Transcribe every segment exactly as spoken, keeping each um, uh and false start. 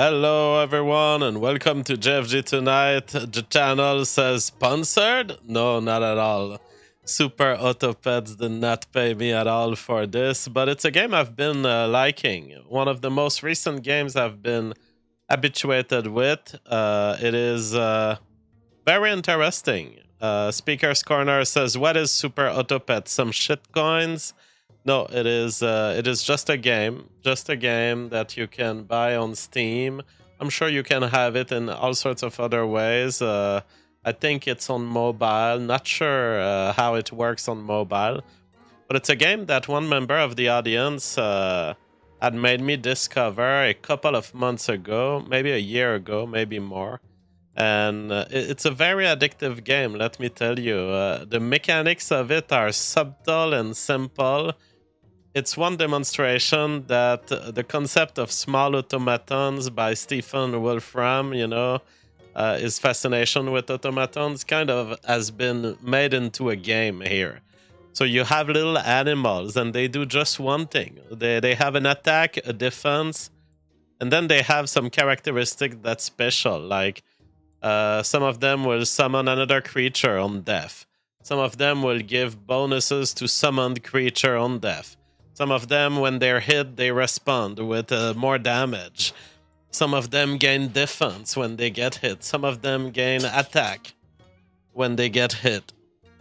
Hello everyone and welcome to J F G Tonight. The channel says sponsored? No, not at all. Super Autopets did not pay me at all for this, but it's a game I've been uh, liking. One of the most recent games I've been habituated with. Uh, it is uh, very interesting. Uh, Speaker's Corner says, what is Super Autopet? Some shit coins? No, it is uh, it is just a game, just a game that you can buy on Steam. I'm sure you can have it in all sorts of other ways. Uh, I think it's on mobile. Not sure uh, how it works on mobile, but it's a game that one member of the audience uh, had made me discover a couple of months ago, maybe a year ago, maybe more. And uh, it's a very addictive game, let me tell you. Uh, the mechanics of it are subtle and simple. It's one demonstration that uh, the concept of small automatons by Stephen Wolfram, you know, uh, his fascination with automatons kind of has been made into a game here. So you have little animals and they do just one thing. They, they have an attack, a defense, and then they have some characteristics that's special, like uh, some of them will summon another creature on death. Some of them will give bonuses to summoned creature on death. Some of them, when they're hit, they respond with uh, more damage. Some of them gain defense when they get hit. Some of them gain attack when they get hit.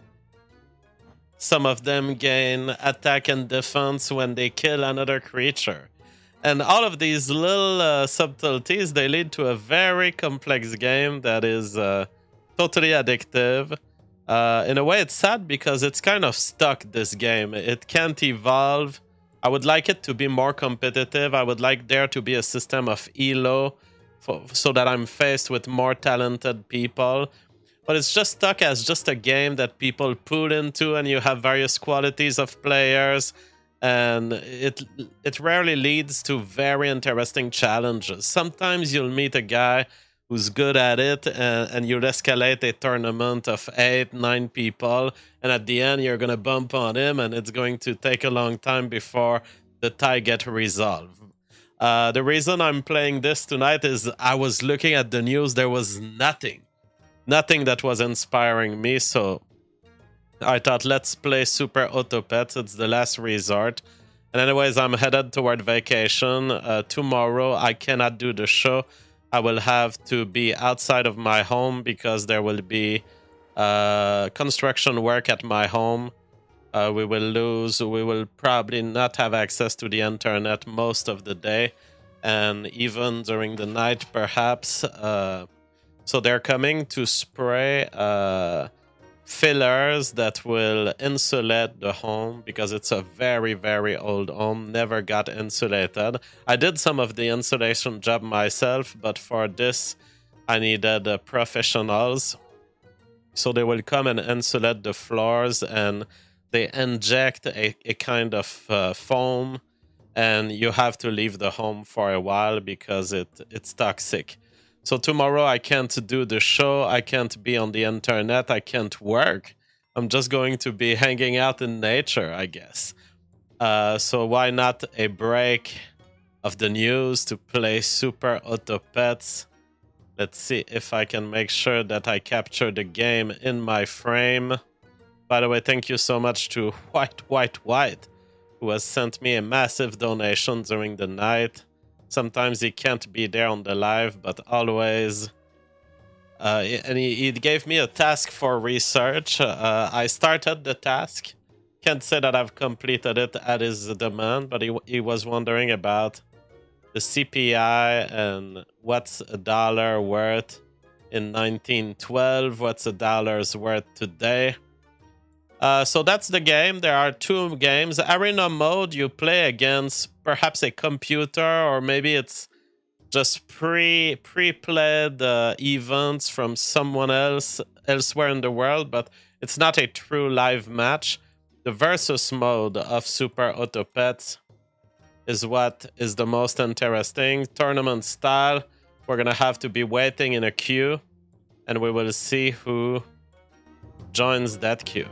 Some of them gain attack and defense when they kill another creature. And all of these little uh, subtleties, they lead to a very complex game that is uh, totally addictive. Uh, in a way, it's sad because it's kind of stuck, this game. It can't evolve. I would like it to be more competitive. I would like there to be a system of elo for, so that I'm faced with more talented people. But it's just stuck as just a game that people pull into, and you have various qualities of players. And it, it rarely leads to very interesting challenges. Sometimes you'll meet a guy who's good at it, and, and you'll escalate a tournament of eight, nine people, and at the end you're going to bump on him, and it's going to take a long time before the tie gets resolved. Uh, the reason I'm playing this tonight is I was looking at the news, there was nothing. Nothing that was inspiring me, so I thought, let's play Super Autopets, it's the last resort. And anyways, I'm headed toward vacation. Uh, tomorrow I cannot do the show. I will have to be outside of my home because there will be uh, construction work at my home. Uh, we will lose, we will probably not have access to the internet most of the day, and even during the night perhaps. Uh, so they're coming to spray uh, fillers that will insulate the home because it's a very, very old home, never got insulated. I did some of the insulation job myself, but for this, I needed uh, professionals. So they will come and insulate the floors, and they inject a, a kind of uh, foam, and you have to leave the home for a while because it it's toxic. So tomorrow I can't do the show, I can't be on the internet, I can't work. I'm just going to be hanging out in nature, I guess. Uh, so why not a break of the news to play Super Autopets? Let's see if I can make sure that I capture the game in my frame. By the way, thank you so much to White White White, who has sent me a massive donation during the night. Sometimes he can't be there on the live, but always. Uh, and he, he gave me a task for research. Uh, I started the task. Can't say that I've completed it at his demand, but he, he was wondering about the C P I and what's a dollar worth in nineteen twelve, what's a dollar's worth today. Uh, so that's the game. There are two games. Arena mode, you play against perhaps a computer, or maybe it's just pre pre-played uh, events from someone else elsewhere in the world, but it's not a true live match. The versus mode of Super Autopets is what is the most interesting. Tournament style, we're gonna have to be waiting in a queue, and we will see who joins that queue.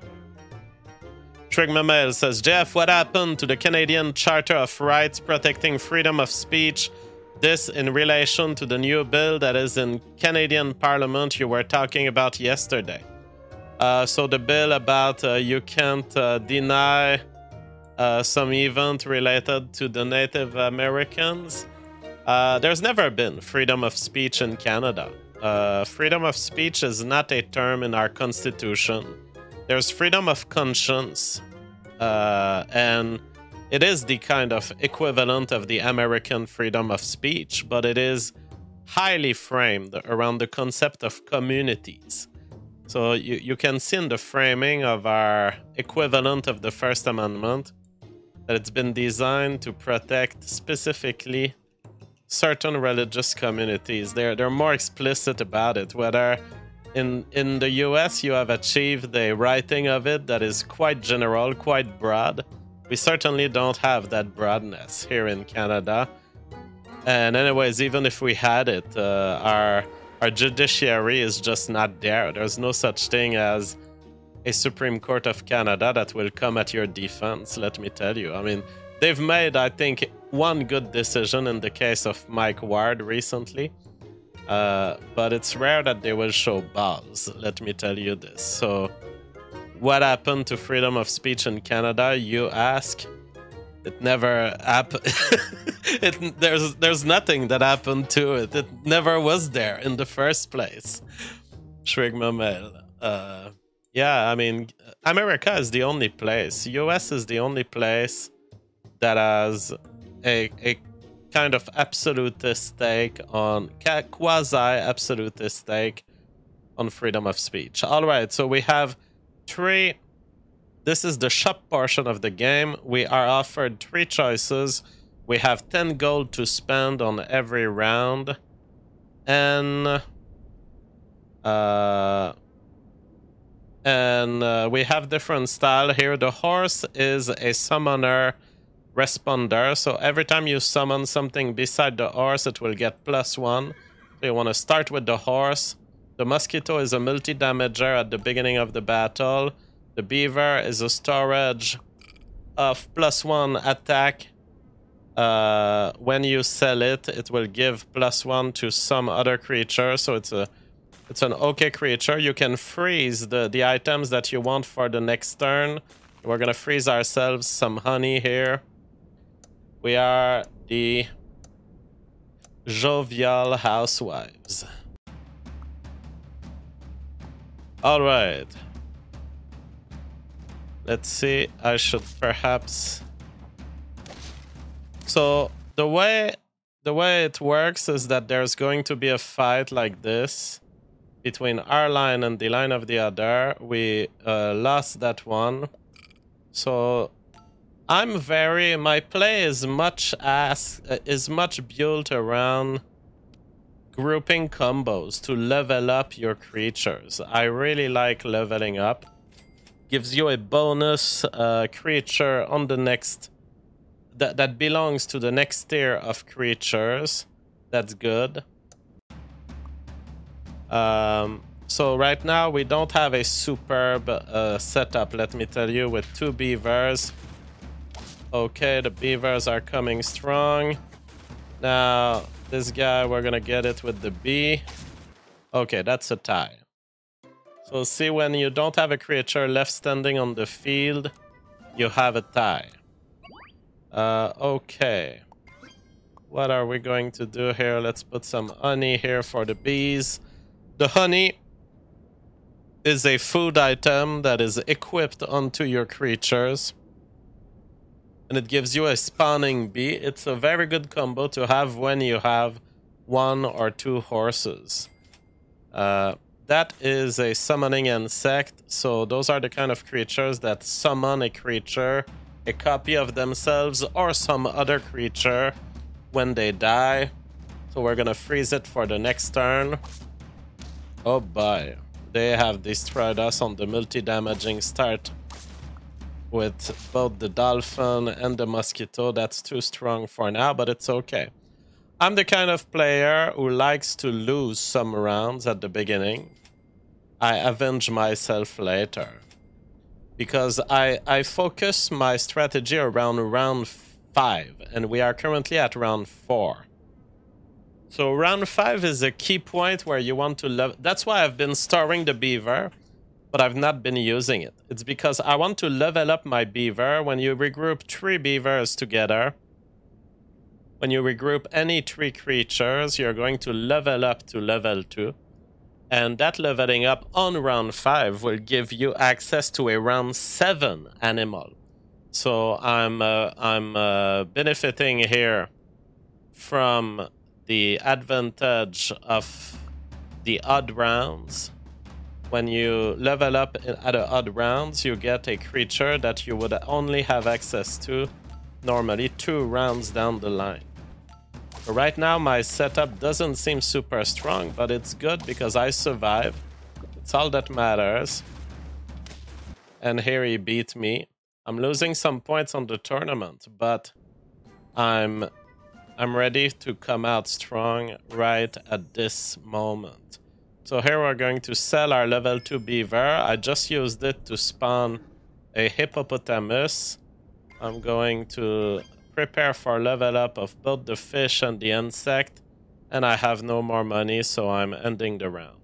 Trigmamail says, Jeff, what happened to the Canadian Charter of Rights protecting freedom of speech this in relation to the new bill that is in Canadian Parliament you were talking about yesterday. Uh, so the bill about uh, you can't uh, deny uh, some event related to the Native Americans. Uh, there's never been freedom of speech in Canada. Uh, freedom of speech is not a term in our constitution. There's freedom of conscience, uh, and it is the kind of equivalent of the American freedom of speech, but it is highly framed around the concept of communities. So you, you can see in the framing of our equivalent of the First Amendment that it's been designed to protect specifically certain religious communities. They're, they're more explicit about it, whether in, in the U S you have achieved a writing of it that is quite general, quite broad. We certainly don't have that broadness here in Canada. And anyways, even if we had it, uh, our our judiciary is just not there. There's no such thing as a Supreme Court of Canada that will come at your defense, let me tell you. I mean, they've made, I think, one good decision in the case of Mike Ward recently. Uh, but it's rare that they will show balls, let me tell you this. So what happened to freedom of speech in Canada, you ask? It never happened. it, there's there's nothing that happened to it. It never was there in the first place. Shrigmamel. Uh, yeah, I mean, America is the only place. U S is the only place that has a a kind of absolutist take on quasi-absolutist take on freedom of speech. All right, so we have three. This is the shop portion of the game. We are offered three choices. We have ten gold to spend on every round. And uh, and uh, we have different style here. The horse is a summoner responder. So every time you summon something beside the horse, it will get plus one. So you want to start with the horse. The mosquito is a multi-damager at the beginning of the battle. The beaver is a storage of plus one attack. Uh, when you sell it, it will give plus one to some other creature. So it's a, it's an okay creature. You can freeze the the items that you want for the next turn. We're gonna freeze ourselves some honey here. We are the Jovial Housewives. All right. Let's see, I should perhaps... So the way the way it works is that there's going to be a fight like this between our line and the line of the other. We uh, lost that one. So I'm very... My play is much as uh, is much built around grouping combos to level up your creatures. I really like leveling up. Gives you a bonus uh, creature on the next that that belongs to the next tier of creatures. That's good. Um, so right now we don't have a superb uh, setup, let me tell you, with two beavers. Okay, the beavers are coming strong. Now this guy, we're gonna get it with the bee. Okay, that's a tie. So see, when you don't have a creature left standing on the field, you have a tie. Uh, okay. What are we going to do here? Let's put some honey here for the bees. The honey is a food item that is equipped onto your creatures. And it gives you a spawning bee. It's a very good combo to have when you have one or two horses. Uh... That is a summoning insect, so those are the kind of creatures that summon a creature, a copy of themselves, or some other creature when they die. So we're gonna freeze it for the next turn. Oh boy, they have destroyed us on the multi-damaging start with both the dolphin and the mosquito. That's too strong for now, but it's okay. I'm the kind of player who likes to lose some rounds at the beginning. I avenge myself later. Because I, I focus my strategy around round five, and we are currently at round four. So round five is a key point where you want to level. That's why I've been storing the beaver, but I've not been using it. It's because I want to level up my beaver. When you regroup three beavers together, when you regroup any three creatures, you're going to level up to level two. And that leveling up on round five will give you access to a round seven animal. So I'm uh, I'm uh, benefiting here from the advantage of the odd rounds. When you level up at the odd rounds, you get a creature that you would only have access to normally two rounds down the line. So right now my setup doesn't seem super strong, but it's good because I survive. It's all that matters. And here he beat me. I'm losing some points on the tournament, but I'm I'm ready to come out strong right at this moment. So here we're going to sell our level two beaver. I just used it to spawn a hippopotamus. I'm going to prepare for level up of both the fish and the insect. And I have no more money, so I'm ending the round.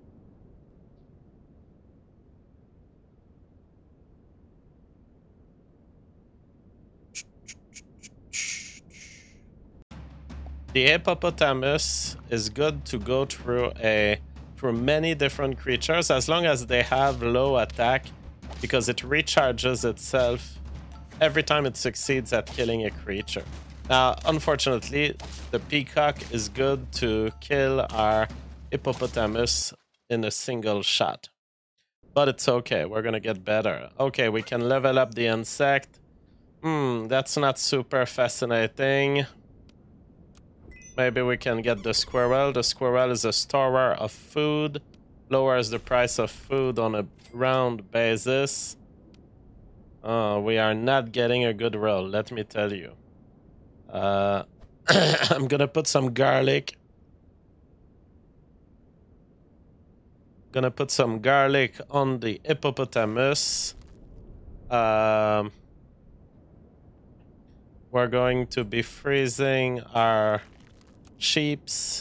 The hippopotamus is good to go through a through many different creatures as long as they have low attack, because it recharges itself every time it succeeds at killing a creature. Now, unfortunately, the peacock is good to kill our hippopotamus in a single shot. But it's okay, we're gonna get better. Okay, we can level up the insect. Hmm, that's not super fascinating. Maybe we can get the squirrel. The squirrel is a storer of food. Lowers the price of food on a round basis. Oh, we are not getting a good roll, let me tell you. Uh, I'm gonna put some garlic. Gonna put some garlic on the hippopotamus. Um, we're going to be freezing our sheeps.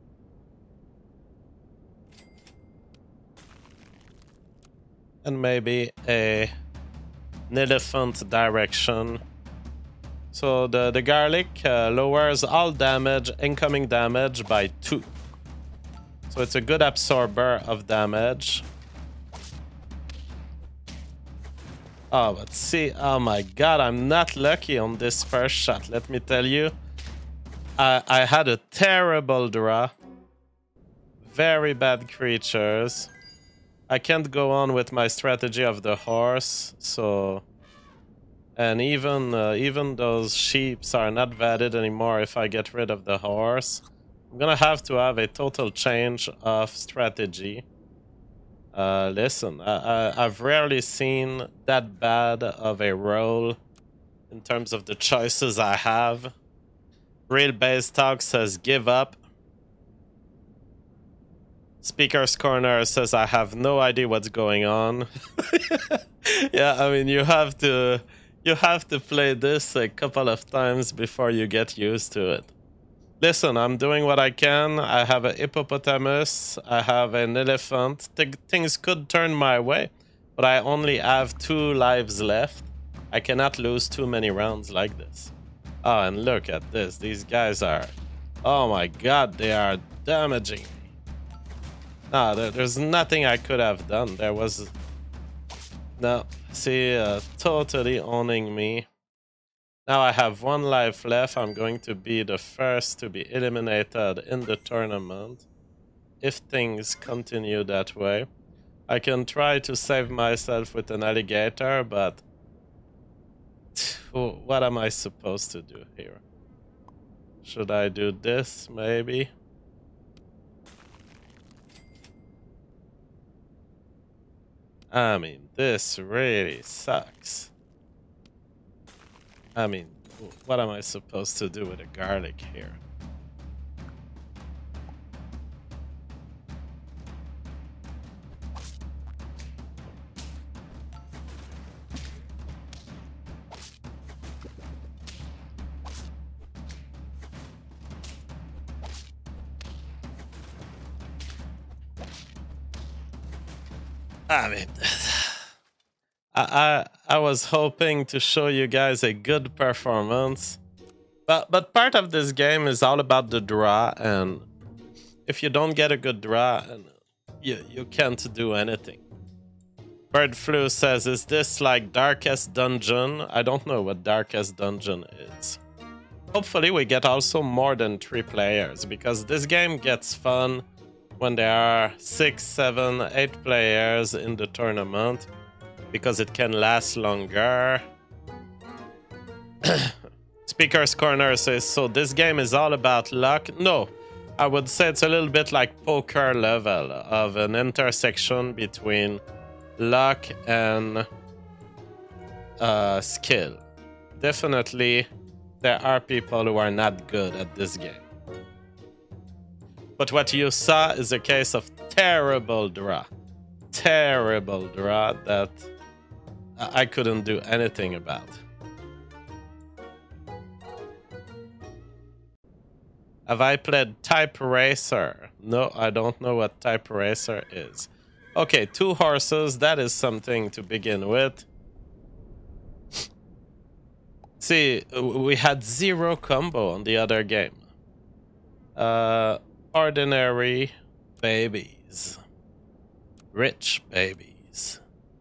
And maybe a an elephant direction. So the, the garlic uh, lowers all damage, incoming damage by two. So it's a good absorber of damage. Oh, but see, oh my god, I'm not lucky on this first shot, let me tell you. I, I had a terrible draw. Very bad creatures. I can't go on with my strategy of the horse, so... And even uh, even those sheeps are not valid anymore if I get rid of the horse. I'm gonna have to have a total change of strategy. Uh, listen, I, I, I've rarely seen that bad of a roll in terms of the choices I have. Real Base Talk says give up. Speaker's Corner says I have no idea what's going on. Yeah, I mean, you have to you have to play this a couple of times before you get used to it. Listen, I'm doing what I can. I have a hippopotamus. I have an elephant. Th- things could turn my way, but I only have two lives left. I cannot lose too many rounds like this. Oh, and look at this. These guys are... Oh my god, they are damaging me. No, there, there's nothing I could have done. There was... No, see, uh, totally owning me. Now I have one life left. I'm going to be the first to be eliminated in the tournament. If things continue that way. I can try to save myself with an alligator, but... What am I supposed to do here? Should I do this, maybe? I mean, this really sucks. I mean, what am I supposed to do with a garlic here? I mean, I, I I was hoping to show you guys a good performance, but but part of this game is all about the draw, and if you don't get a good draw, you you can't do anything. Bird Flu says, "Is this like Darkest Dungeon?" I don't know what Darkest Dungeon is. Hopefully, we get also more than three players, because this game gets fun when there are six, seven, eight players in the tournament, because it can last longer. Speaker's Corner says, so this game is all about luck? No, I would say it's a little bit like poker level of an intersection between luck and uh, skill. Definitely, there are people who are not good at this game. But what you saw is a case of terrible draw. Terrible draw that I couldn't do anything about. Have I played Type Racer? No, I don't know what Type Racer is. Okay, two horses, that is something to begin with. See, we had zero combo on the other game. Uh, ordinary babies. Rich babies.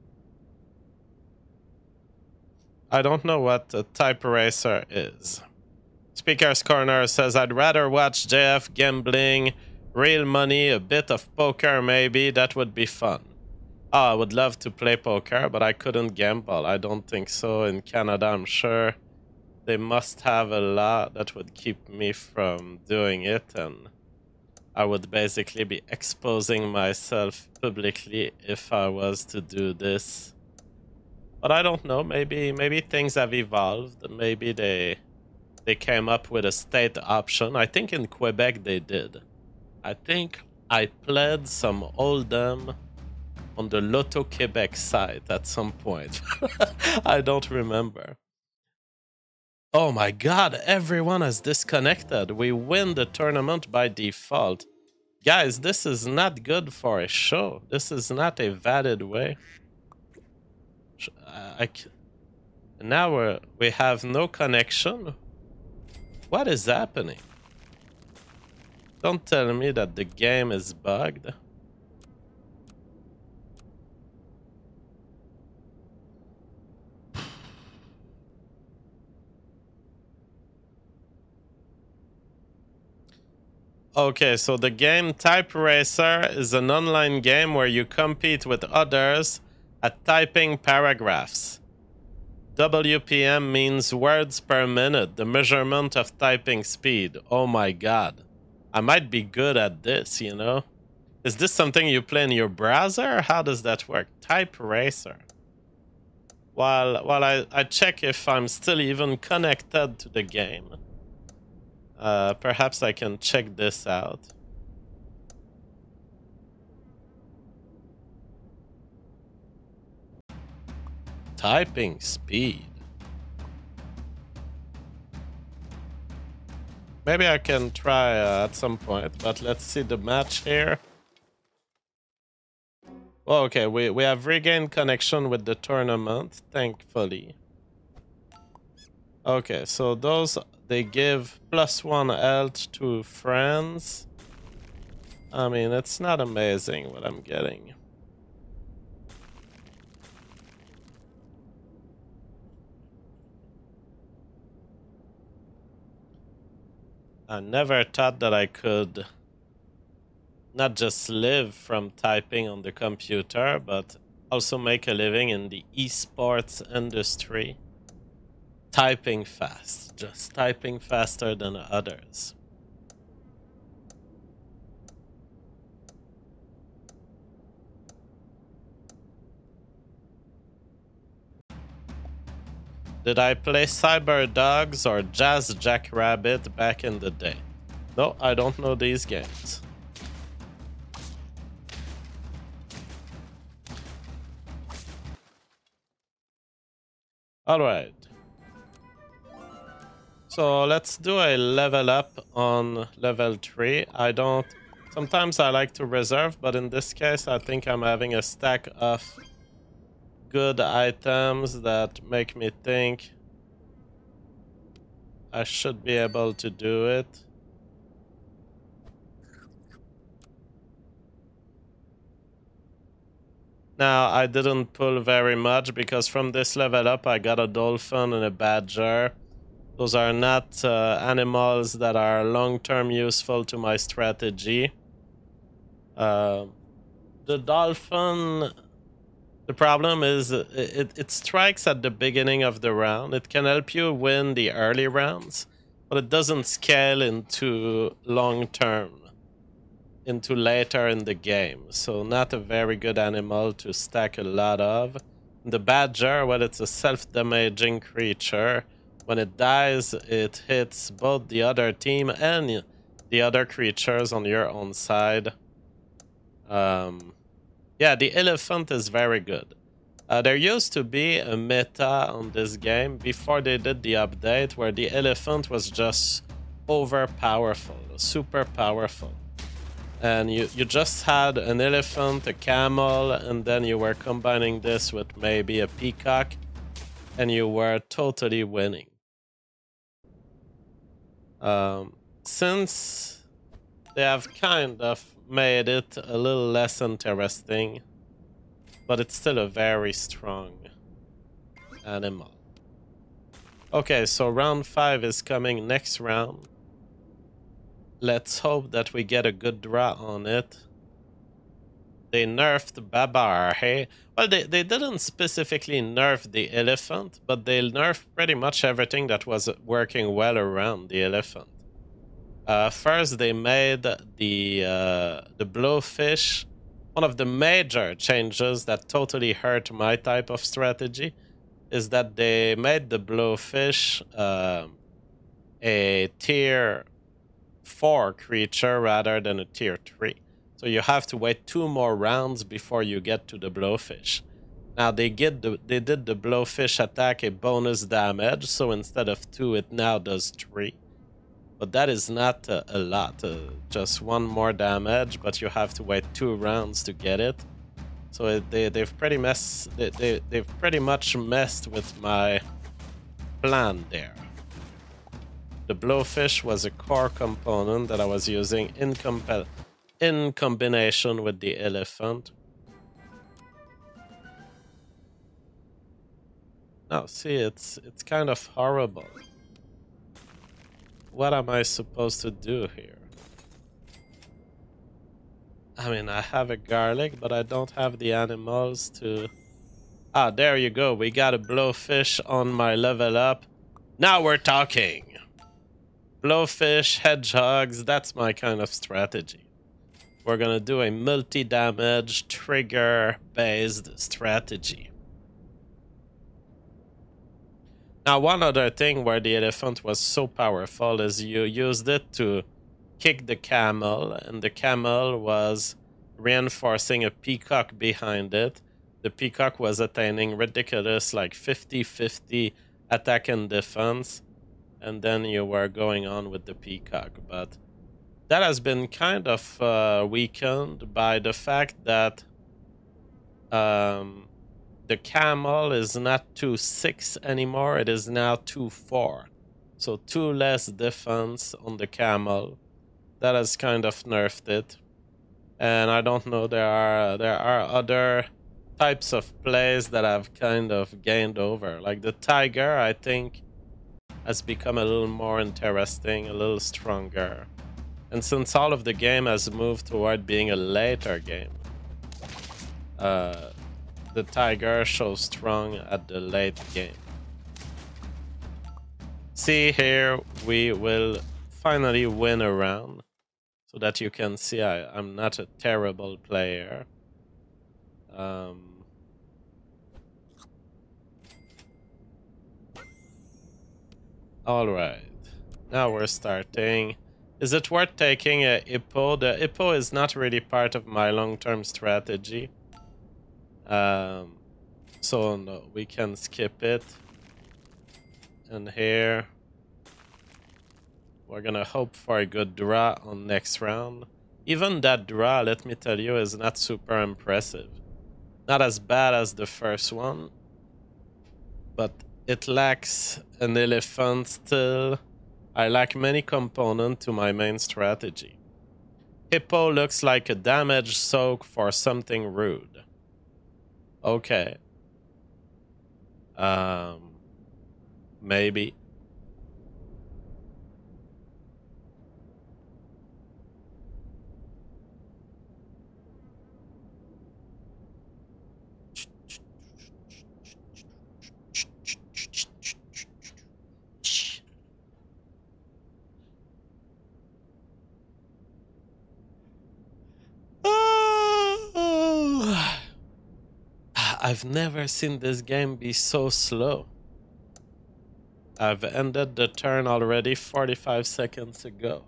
I don't know what a Type Racer is. Speaker's Corner says, I'd rather watch J F gambling, real money, a bit of poker maybe, that would be fun. Oh, I would love to play poker, but I couldn't gamble. I don't think so. In Canada, I'm sure they must have a law that would keep me from doing it, and I would basically be exposing myself publicly if I was to do this. But I don't know, maybe maybe things have evolved. Maybe they they came up with a state option. I think in Quebec they did. I think I played some Hold'em on the Lotto Quebec site at some point. I don't remember. Oh my god, everyone has disconnected. We win the tournament by default. Guys, this is not good for a show. This is not a valid way. I, I, now we're, we have no connection. What is happening? Don't tell me that the game is bugged. Okay, so the game Type Racer is an online game where you compete with others at typing paragraphs. W P M means words per minute, the measurement of typing speed. Oh my god. I might be good at this, you know? Is this something you play in your browser, or how does that work? Type Racer. While, while I, I check if I'm still even connected to the game. Uh, perhaps I can check this out. Typing speed. Maybe I can try uh, at some point, but let's see the match here. Oh, okay, we, we have regained connection with the tournament, thankfully. Okay, so those, they give plus one health to friends. I mean, it's not amazing what I'm getting. I never thought that I could not just live from typing on the computer, but also make a living in the esports industry. Typing fast, just typing faster than others. Did I play Cyber Dogs or Jazz Jackrabbit back in the day? No, I don't know these games. Alright. So let's do a level up on level three. I don't Sometimes I like to reserve, but in this case, I think I'm having a stack of good items that make me think I should be able to do it. Now, I didn't pull very much because from this level up, I got a dolphin and a badger. Those are not uh, animals that are long-term useful to my strategy. Uh, the dolphin, the problem is it, it, it strikes at the beginning of the round. It can help you win the early rounds, but it doesn't scale into long-term, into later in the game. So not a very good animal to stack a lot of. The badger, well, it's a self-damaging creature. When it dies, it hits both the other team and the other creatures on your own side. Um, yeah, the elephant is very good. Uh, there used to be a meta on this game before they did the update where the elephant was just over-powerful, super powerful. And you, you just had an elephant, a camel, and then you were combining this with maybe a peacock, and you were totally winning. Um, since they have kind of made it a little less interesting, but it's still a very strong animal. Okay, so round five is coming next round. Let's hope that we get a good draw on it. They nerfed Babar, hey? Well, they, they didn't specifically nerf the elephant, but they nerfed pretty much everything that was working well around the elephant. Uh, first, they made the, uh, the blowfish one of the major changes that totally hurt my type of strategy is that they made the blowfish uh, a tier four creature rather than a tier three. So you have to wait two more rounds before you get to the blowfish. Now they get the, they did the blowfish attack a bonus damage, so instead of two, it now does three. But that is not uh, a lot, uh, just one more damage, but you have to wait two rounds to get it. So it, they, they've pretty mess, they, they, they've pretty much messed with my plan there. The blowfish was a core component that I was using in, compa in combination with the elephant. Now, see, it's it's kind of horrible. What am I supposed to do here? I mean, I have a garlic, but I don't have the animals to... Ah, there you go. We got a blowfish on my level up. Now we're talking. Blowfish, hedgehogs, that's my kind of strategy. We're gonna do a multi-damage, trigger-based strategy. Now, one other thing where the elephant was so powerful is you used it to kick the camel, and the camel was reinforcing a peacock behind it. The peacock was attaining ridiculous, like fifty fifty attack and defense, and then you were going on with the peacock. But that has been kind of uh, weakened by the fact that um, the camel is not two six anymore, it is now two four. So two less defense on the camel. That has kind of nerfed it. And I don't know, there are there are other types of plays that have kind of gained over. Like the tiger, I think, has become a little more interesting, a little stronger. And since all of the game has moved toward being a later game, uh, the tiger shows strong at the late game. See here, we will finally win a round, so that you can see I, I'm not a terrible player. Um, all right, now we're starting. Is it worth taking a hippo? The hippo is not really part of my long-term strategy. Um, so no, we can skip it. And here, we're gonna hope for a good draw on next round. Even that draw, let me tell you, is not super impressive. Not as bad as the first one, but it lacks an elephant still. I lack many components to my main strategy. Hippo looks like a damage soak for something rude. Okay. Um, maybe. I've never seen this game be so slow. I've ended the turn already forty-five seconds ago.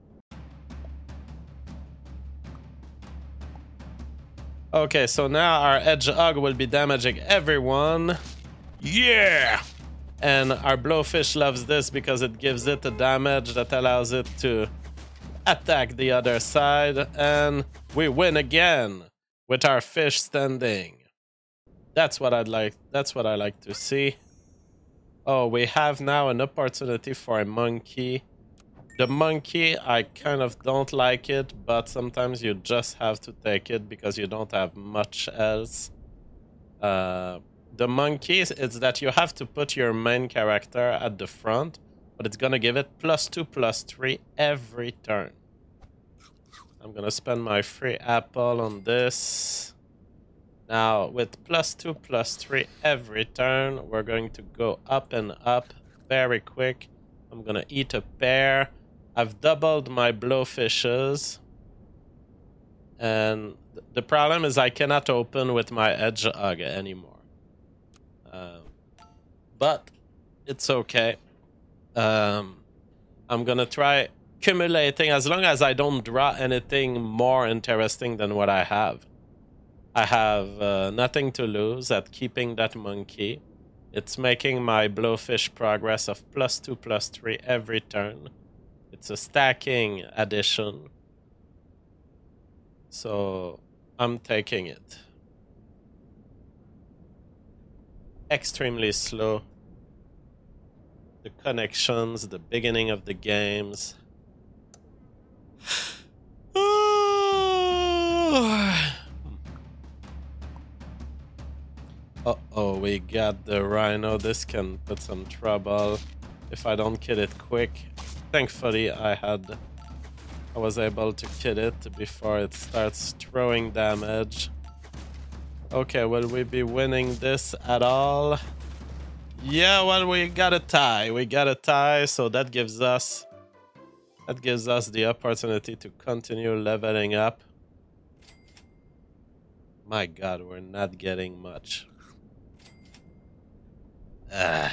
Okay, so now our Hedgehog will be damaging everyone. Yeah! And our Blowfish loves this because it gives it a damage that allows it to attack the other side. And we win again with our fish standing. That's what I'd like. That's what I like to see. Oh, we have now an opportunity for a monkey. The monkey, I kind of don't like it, but sometimes you just have to take it because you don't have much else. Uh, the monkey is that you have to put your main character at the front, but it's gonna give it plus two, plus three every turn. I'm gonna spend my free apple on this. Now, with plus two, plus three every turn, we're going to go up and up very quick. I'm gonna eat a pear. I've doubled my blowfishes. And the problem is I cannot open with my Hedgehog anymore. Uh, but it's okay. Um, I'm gonna try accumulating as long as I don't draw anything more interesting than what I have. I have uh, nothing to lose at keeping that monkey. It's making my blowfish progress of plus two, plus three every turn. It's a stacking addition. So I'm taking it. Extremely slow. The connections, the beginning of the games. Uh-oh, we got the rhino. This can put some trouble if I don't kill it quick. Thankfully, I had... I was able to kill it before it starts throwing damage. Okay, will we be winning this at all? Yeah, well, we got a tie. We got a tie, so that gives us... That gives us the opportunity to continue leveling up. My god, we're not getting much. Uh.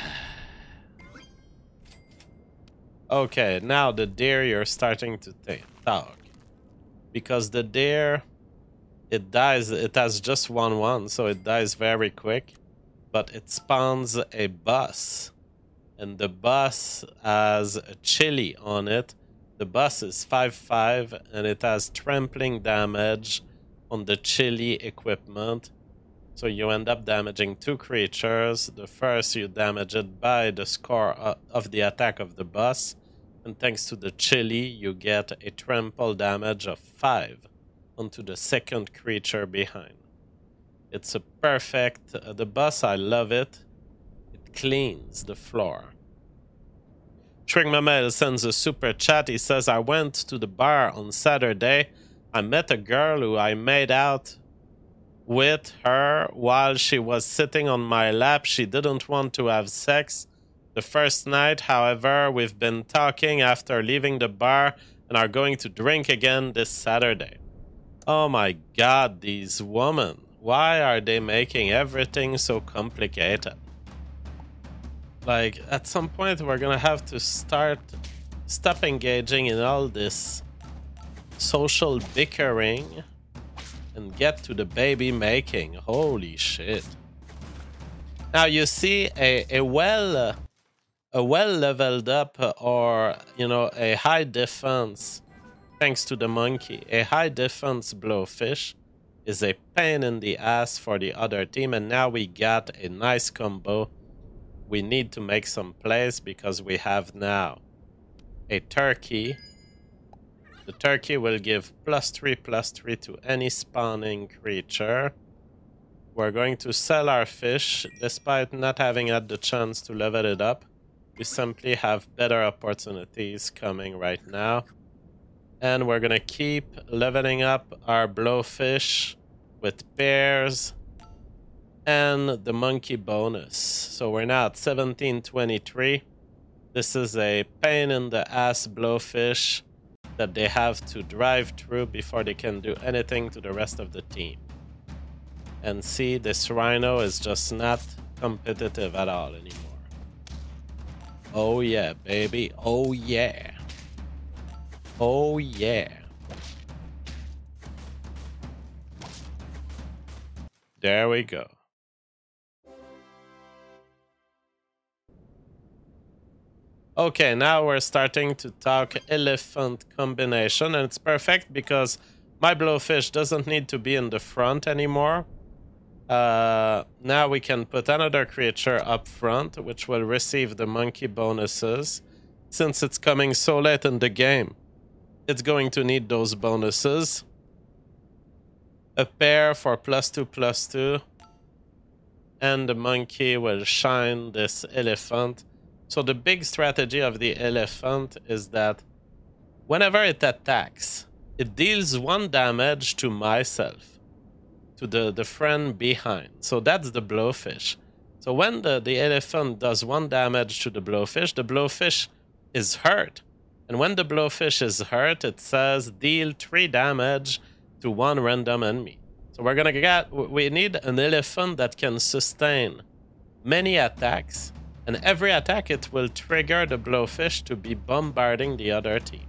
Okay, now the deer, you're starting to talk. Because the deer, it dies, it has just one one, so it dies very quick. But it spawns a bus. And the bus has a chili on it. The bus is five five, and it has trampling damage on the chili equipment. So you end up damaging two creatures. The first, you damage it by the score of the attack of the boss. And thanks to the chili, you get a trample damage of five onto the second creature behind. It's a perfect... Uh, the boss, I love it. It cleans the floor. Shrink Mamel sends a super chat. He says, I went to the bar on Saturday. I met a girl who I made out with her while she was sitting on my lap. She didn't want to have sex the first night. However, we've been talking after leaving the bar and are going to drink again this Saturday. Oh my god, these women. Why are they making everything so complicated? Like, at some point we're gonna have to start stop engaging in all this social bickering and get to the baby making. Holy shit. Now you see a, a well a well leveled up or, you know, a high defense thanks to the monkey. A high defense blowfish is a pain in the ass for the other team, and now we got a nice combo. We need to make some plays because we have now a turkey. The turkey will give plus three, plus three to any spawning creature. We're going to sell our fish, despite not having had the chance to level it up. We simply have better opportunities coming right now. And we're gonna keep leveling up our blowfish with pairs and the monkey bonus. So we're now at seventeen twenty-three. This is a pain in the ass blowfish that they have to drive through before they can do anything to the rest of the team. And see, this rhino is just not competitive at all anymore. Oh yeah, baby. Oh yeah. Oh yeah. There we go. Okay, now we're starting to talk elephant combination, and it's perfect because my blowfish doesn't need to be in the front anymore. Uh, now we can put another creature up front, which will receive the monkey bonuses. Since it's coming so late in the game, it's going to need those bonuses. A pair for plus two, plus two. And the monkey will shine this elephant. So the big strategy of the elephant is that whenever it attacks, it deals one damage to myself, to the, the friend behind. So that's the blowfish. So when the, the elephant does one damage to the blowfish, the blowfish is hurt. And when the blowfish is hurt, it says deal three damage to one random enemy. So we're gonna get, we need an elephant that can sustain many attacks. And every attack, it will trigger the blowfish to be bombarding the other team.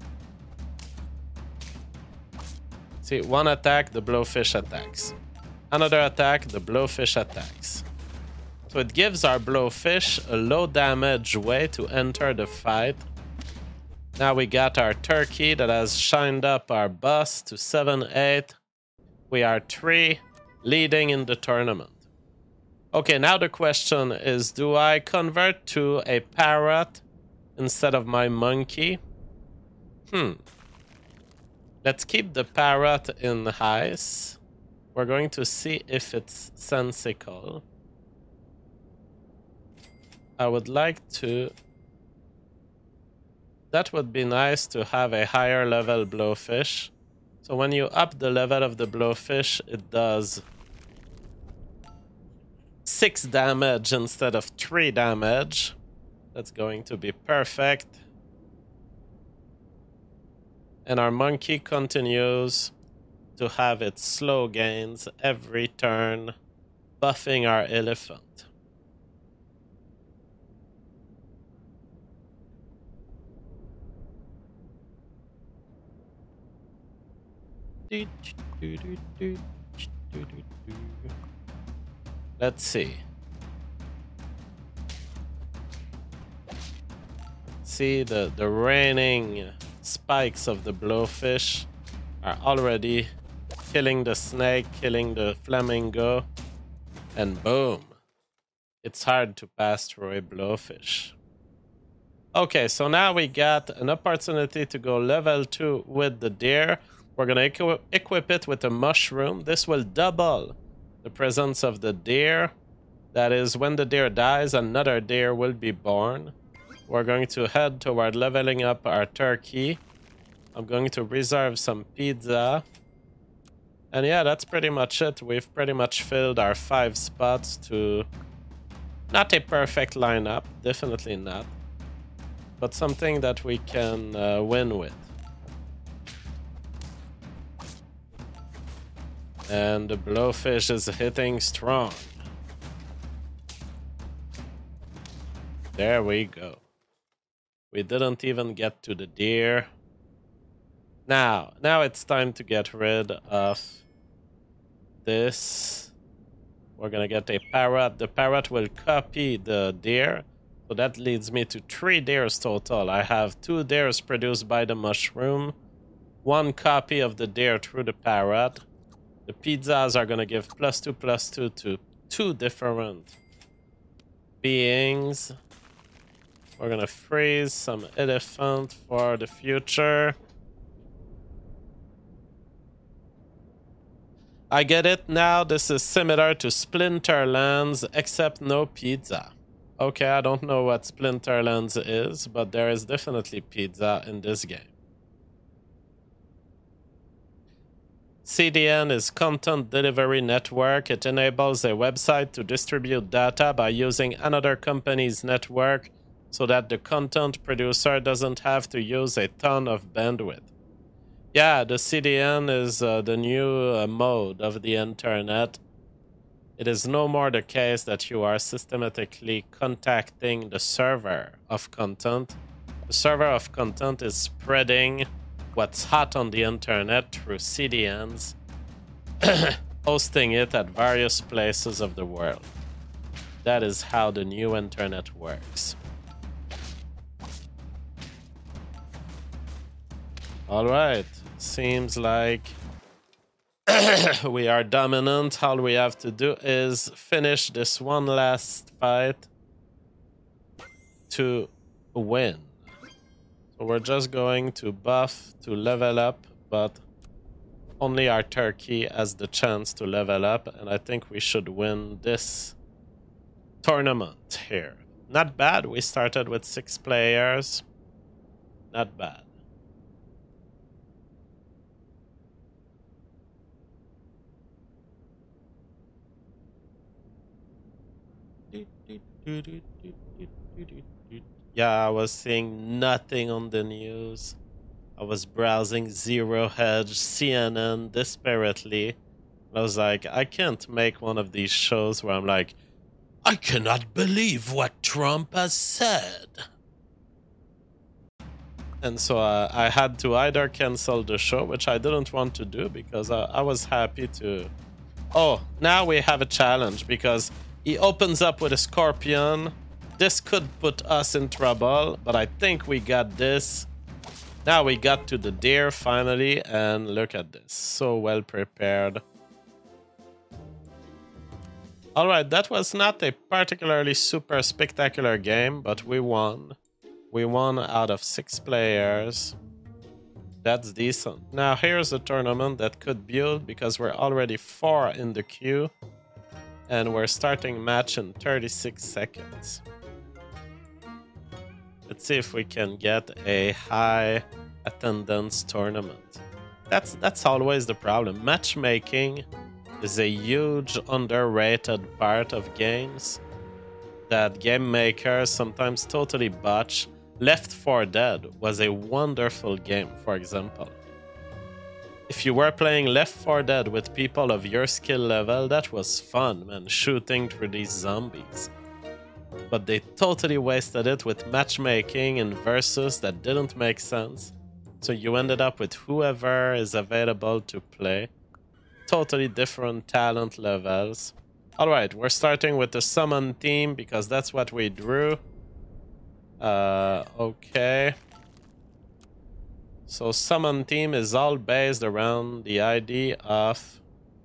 See, one attack, the blowfish attacks. Another attack, the blowfish attacks. So it gives our blowfish a low damage way to enter the fight. Now we got our turkey that has shined up our boss to seven eight. We are three, leading in the tournament. Okay, now the question is, do I convert to a parrot instead of my monkey? Hmm. Let's keep the parrot in ice. We're going to see if it's sensical. I would like to... That would be nice to have a higher level blowfish. So when you up the level of the blowfish, it does six damage instead of three damage. That's going to be perfect. And our monkey continues to have its slow gains every turn, buffing our elephant. Let's see. See, the, the raining spikes of the blowfish are already killing the snake, killing the flamingo, and boom. It's hard to pass through a blowfish. Okay, so now we got an opportunity to go level two with the deer. We're going to equi equip it with a mushroom. This will double the presence of the deer. That is, when the deer dies, another deer will be born. We're going to head toward leveling up our turkey. I'm going to reserve some pizza. And yeah, that's pretty much it. We've pretty much filled our five spots to... Not a perfect lineup, definitely not. But something that we can uh, win with. And the blowfish is hitting strong. There we go. We didn't even get to the deer. Now, now it's time to get rid of this. We're gonna get a parrot. The parrot will copy the deer. So that leads me to three deers total. I have two deers produced by the mushroom. one copy of the deer through the parrot. The pizzas are gonna give plus two plus two to two different beings. We're gonna freeze some elephant for the future. I get it now. This is similar to Splinterlands, except no pizza. Okay, I don't know what Splinterlands is, but there is definitely pizza in this game. C D N is Content Delivery Network. It enables a website to distribute data by using another company's network so that the content producer doesn't have to use a ton of bandwidth. Yeah, the C D N is uh, the new uh, mode of the internet. It is no more the case that you are systematically contacting the server of content. The server of content is spreading what's hot on the internet through C D Ns, hosting it at various places of the world. That is how the new internet works. All right, seems like we are dominant. All we have to do is finish this one last fight to win. So we're just going to buff to level up, but only our turkey has the chance to level up, and I think we should win this tournament here. Not bad. We started with six players. Not bad. Yeah, I was seeing nothing on the news. I was browsing Zero Hedge, C N N desperately. I was like, I can't make one of these shows where I'm like, I cannot believe what Trump has said. And so uh, I had to either cancel the show, which I didn't want to do because I, I was happy to... Oh, now we have a challenge because he opens up with a scorpion. This could put us in trouble, but I think we got this. Now we got to the deer finally, and look at this. So well prepared. Alright, that was not a particularly super spectacular game, but we won. We won out of six players. That's decent. Now here's a tournament that could build because we're already four in the queue. And we're starting match in thirty-six seconds. Let's see if we can get a high attendance tournament. That's that's always the problem. Matchmaking is a huge underrated part of games that game makers sometimes totally botch. Left four Dead was a wonderful game, for example. If you were playing Left four Dead with people of your skill level, that was fun, man, shooting through these zombies. But they totally wasted it with matchmaking and versus that didn't make sense. So you ended up with whoever is available to play. Totally different talent levels. Alright, we're starting with the summon team because that's what we drew. Uh, okay. So summon team is all based around the idea of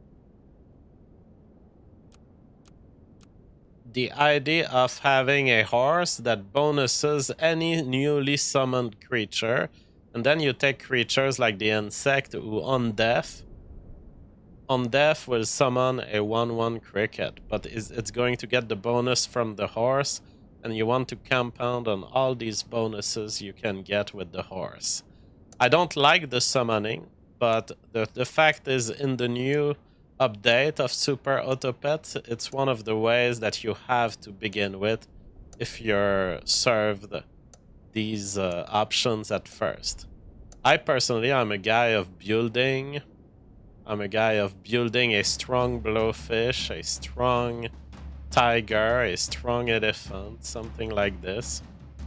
the idea of having a horse that bonuses any newly summoned creature, and then you take creatures like the insect who on death on death will summon a one one cricket, but it's going to get the bonus from the horse, and you want to compound on all these bonuses you can get with the horse. I don't like the summoning, but the, the fact is in the new update of Super Autopet, it's one of the ways that you have to begin with if you're served these uh, options at first. I personally, I'm a guy of building. I'm a guy of building a strong blowfish, a strong tiger, a strong elephant, something like this.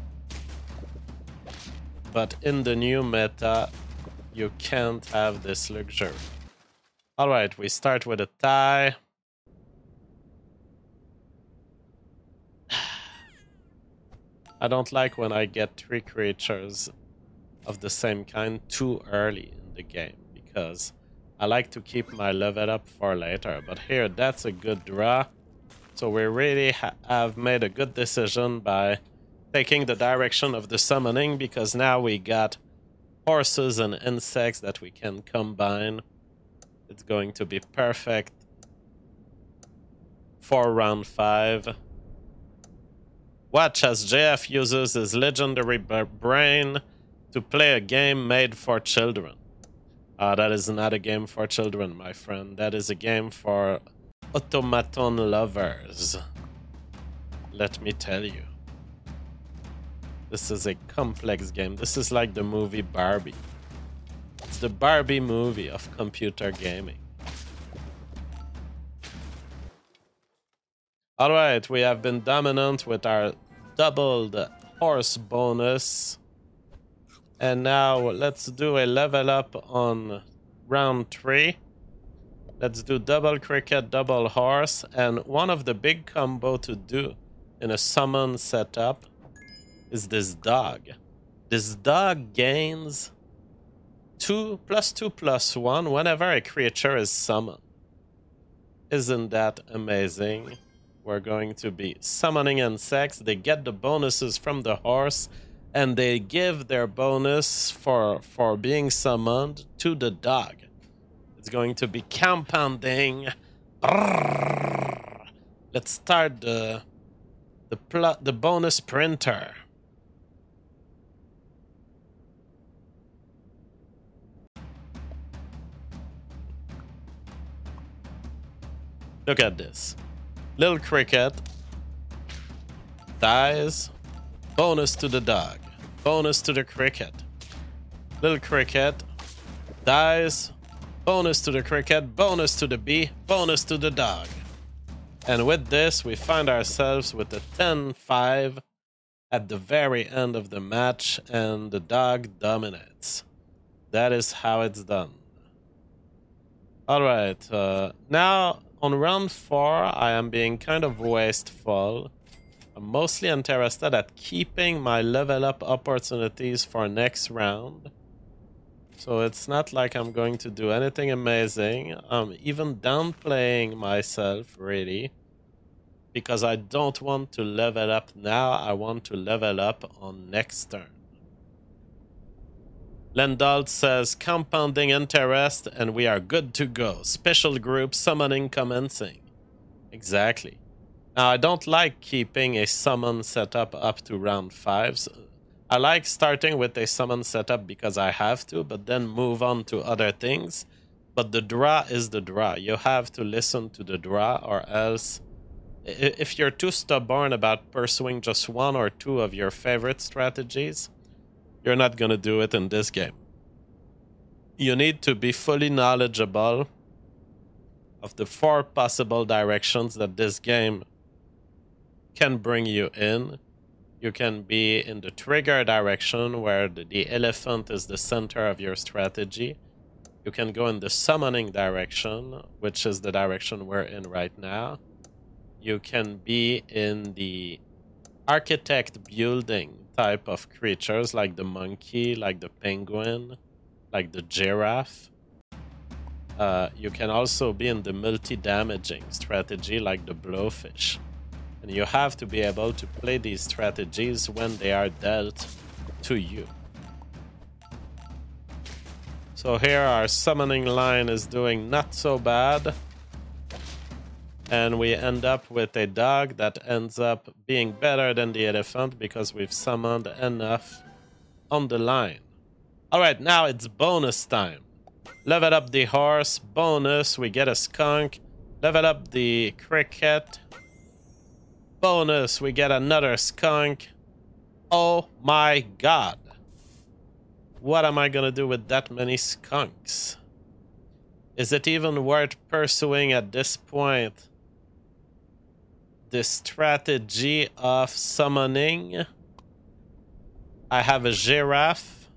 But in the new meta, you can't have this luxury. Alright, we start with a tie. I don't like when I get three creatures of the same kind too early in the game because I like to keep my level up for later. But here, that's a good draw. So we really ha have made a good decision by taking the direction of the summoning, because now we got horses and insects that we can combine. It's going to be perfect for round five. Watch as J F uses his legendary brain to play a game made for children. Ah, uh, that is not a game for children, my friend. That is a game for automaton lovers. Let me tell you. This is a complex game. This is like the movie Barbie. It's the Barbie movie of computer gaming. Alright, we have been dominant with our doubled horse bonus. And now let's do a level up on round three. Let's do double cricket, double horse. And one of the big combo to do in a summon setup is this dog. This dog gains two plus two plus one whenever a creature is summoned. Isn't that amazing? We're going to be summoning insects. They get the bonuses from the horse, and they give their bonus for for being summoned to the dog. It's going to be compounding. Let's start the the pl the bonus printer. Look at this. Little cricket dies. Bonus to the dog. Bonus to the cricket. Little cricket dies. Bonus to the cricket. Bonus to the bee. Bonus to the dog. And with this, we find ourselves with a ten five at the very end of the match, and the dog dominates. That is how it's done. Alright, uh, now on round four, I am being kind of wasteful. I'm mostly interested at keeping my level up opportunities for next round. So it's not like I'm going to do anything amazing. I'm even downplaying myself, really. Because I don't want to level up now, I want to level up on next turn. Lendalt says, compounding interest, and we are good to go. Special group summoning commencing. Exactly. Now, I don't like keeping a summon setup up to round five. I like starting with a summon setup because I have to, but then move on to other things. But the draw is the draw. You have to listen to the draw, or else, if you're too stubborn about pursuing just one or two of your favorite strategies, you're not going to do it in this game. You need to be fully knowledgeable of the four possible directions that this game can bring you in. You can be in the trigger direction, where the, the elephant is the center of your strategy. You can go in the summoning direction, which is the direction we're in right now. You can be in the architect building type of creatures, like the monkey, like the penguin, like the giraffe. Uh, you can also be in the multi-damaging strategy, like the blowfish. And you have to be able to play these strategies when they are dealt to you. So here our summoning line is doing not so bad. And we end up with a dog that ends up being better than the elephant because we've summoned enough on the line. Alright, now it's bonus time. Level up the horse. Bonus, we get a skunk. Level up the cricket. Bonus, we get another skunk. Oh my god. What am I gonna do with that many skunks? Is it even worth pursuing at this point the strategy of summoning? I have a giraffe.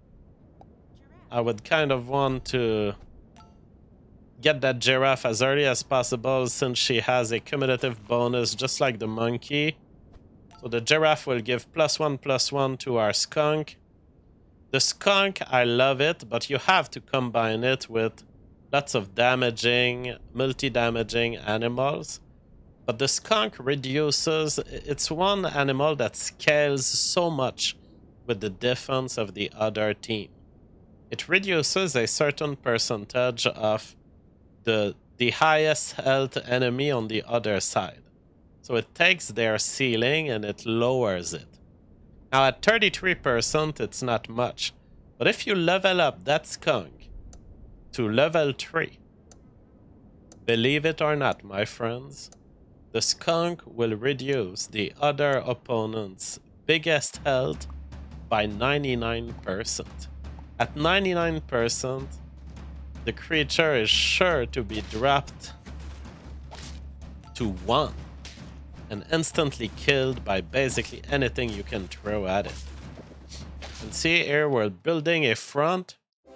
I would kind of want to get that giraffe as early as possible, since she has a cumulative bonus just like the monkey. So the giraffe will give plus one plus one to our skunk. The skunk, I love it, but you have to combine it with lots of damaging, multi-damaging animals. But the skunk reduces, it's one animal that scales so much with the defense of the other team. It reduces a certain percentage of the, the highest health enemy on the other side. So it takes their ceiling and it lowers it. Now at thirty-three percent, it's not much. But if you level up that skunk to level three, believe it or not, my friends, the skunk will reduce the other opponent's biggest health by ninety-nine percent. At ninety-nine percent, the creature is sure to be dropped to one and instantly killed by basically anything you can throw at it. And see here, we're building a front.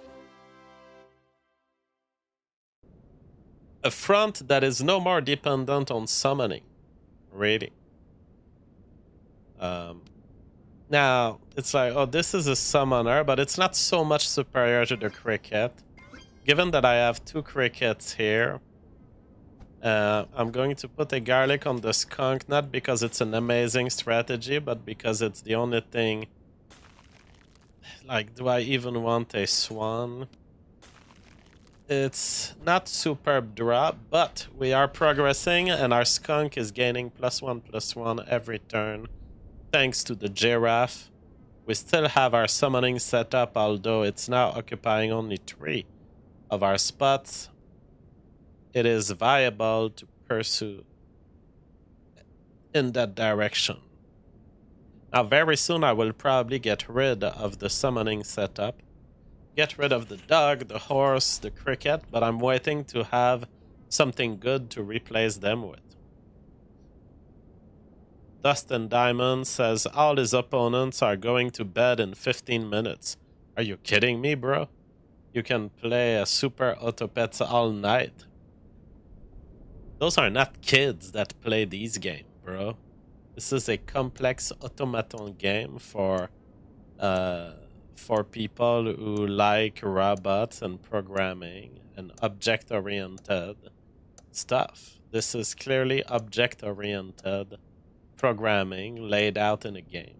A front that is no more dependent on summoning, really. Um, now, it's like, oh, this is a summoner, but it's not so much superior to the cricket. Given that I have two crickets here, uh, I'm going to put a garlic on the skunk, not because it's an amazing strategy, but because it's the only thing. Like, do I even want a swan? It's not superb drop, but we are progressing, and our skunk is gaining plus one, plus one every turn, thanks to the giraffe. We still have our summoning set up, although it's now occupying only three of our spots. It is viable to pursue in that direction. Now, very soon I will probably get rid of the summoning setup. Get rid of the dog, the horse, the cricket, but I'm waiting to have something good to replace them with. Dust and Diamond says all his opponents are going to bed in fifteen minutes. Are you kidding me, bro? You can play a Super Autopets all night. Those are not kids that play these games, bro. This is a complex automaton game for uh, for people who like robots and programming and object-oriented stuff. This is clearly object-oriented programming laid out in a game.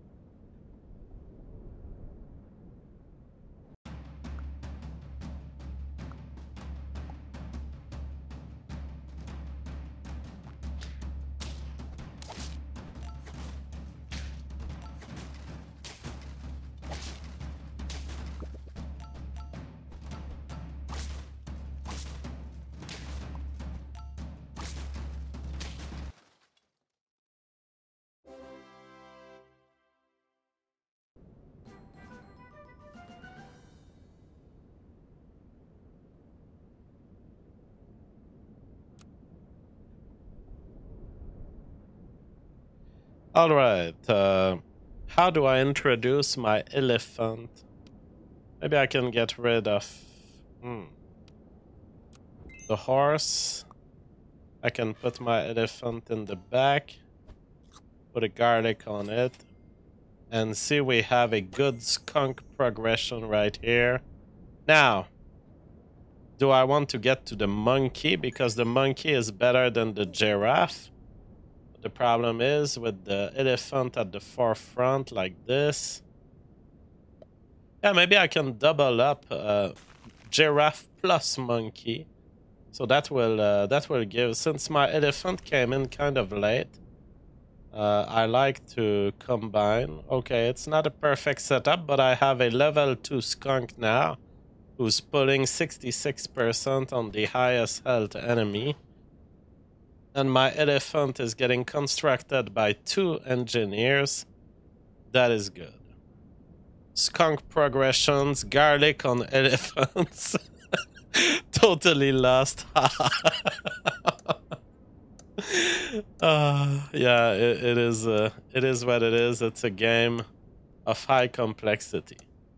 All right, uh, how do I introduce my elephant? Maybe I can get rid of hmm, the horse. I can put my elephant in the back, put a garlic on it, and see we have a good skunk progression right here. Now, do I want to get to the monkey? Because the monkey is better than the giraffe. The problem is with the elephant at the forefront like this. Yeah, maybe I can double up uh, giraffe plus monkey. So that will uh, that will give, since my elephant came in kind of late, uh, I like to combine. Okay, it's not a perfect setup, but I have a level two skunk now who's putting sixty-six percent on the highest health enemy. And my elephant is getting constructed by two engineers. That is good. Skunk progressions, garlic on elephants. Totally lost. uh, yeah, it, it is. Uh, it is what it is. It's a game of high complexity.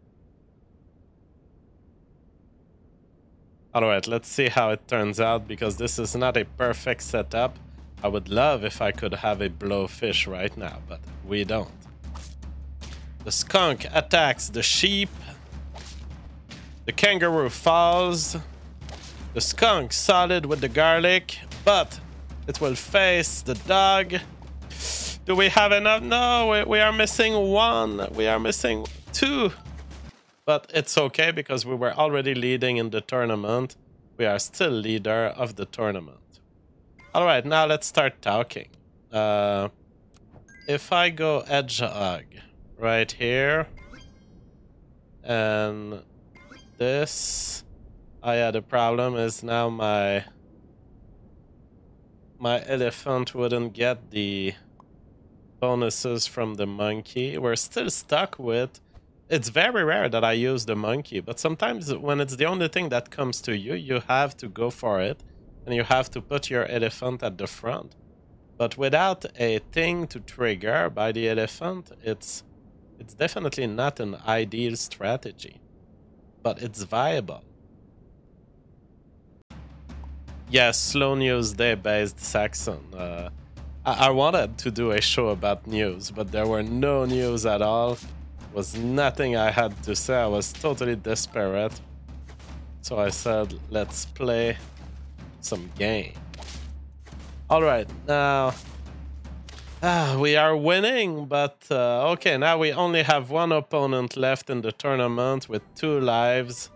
Alright, let's see how it turns out, because this is not a perfect setup. I would love if I could have a blowfish right now, but we don't. The skunk attacks the sheep. The kangaroo falls. The skunk solid with the garlic, but it will face the dog. Do we have enough? No, we, we are missing one. We are missing two. But it's okay because we were already leading in the tournament. We are still leader of the tournament. All right, now let's start talking. Uh, if I go hedgehog right here, and this, I had a problem is now my my elephant wouldn't get the bonuses from the monkey. We're still stuck with, it's very rare that I use the monkey, but sometimes when it's the only thing that comes to you, you have to go for it, and you have to put your elephant at the front. But without a thing to trigger by the elephant, it's it's definitely not an ideal strategy, but it's viable. Yes, Slow News Day based Saxon. Uh, I, I wanted to do a show about news, but there were no news at all. Was nothing I had to say. I was totally desperate. So I said, let's play some game. Alright, now ah, we are winning, but uh, okay, now we only have one opponent left in the tournament with two lives.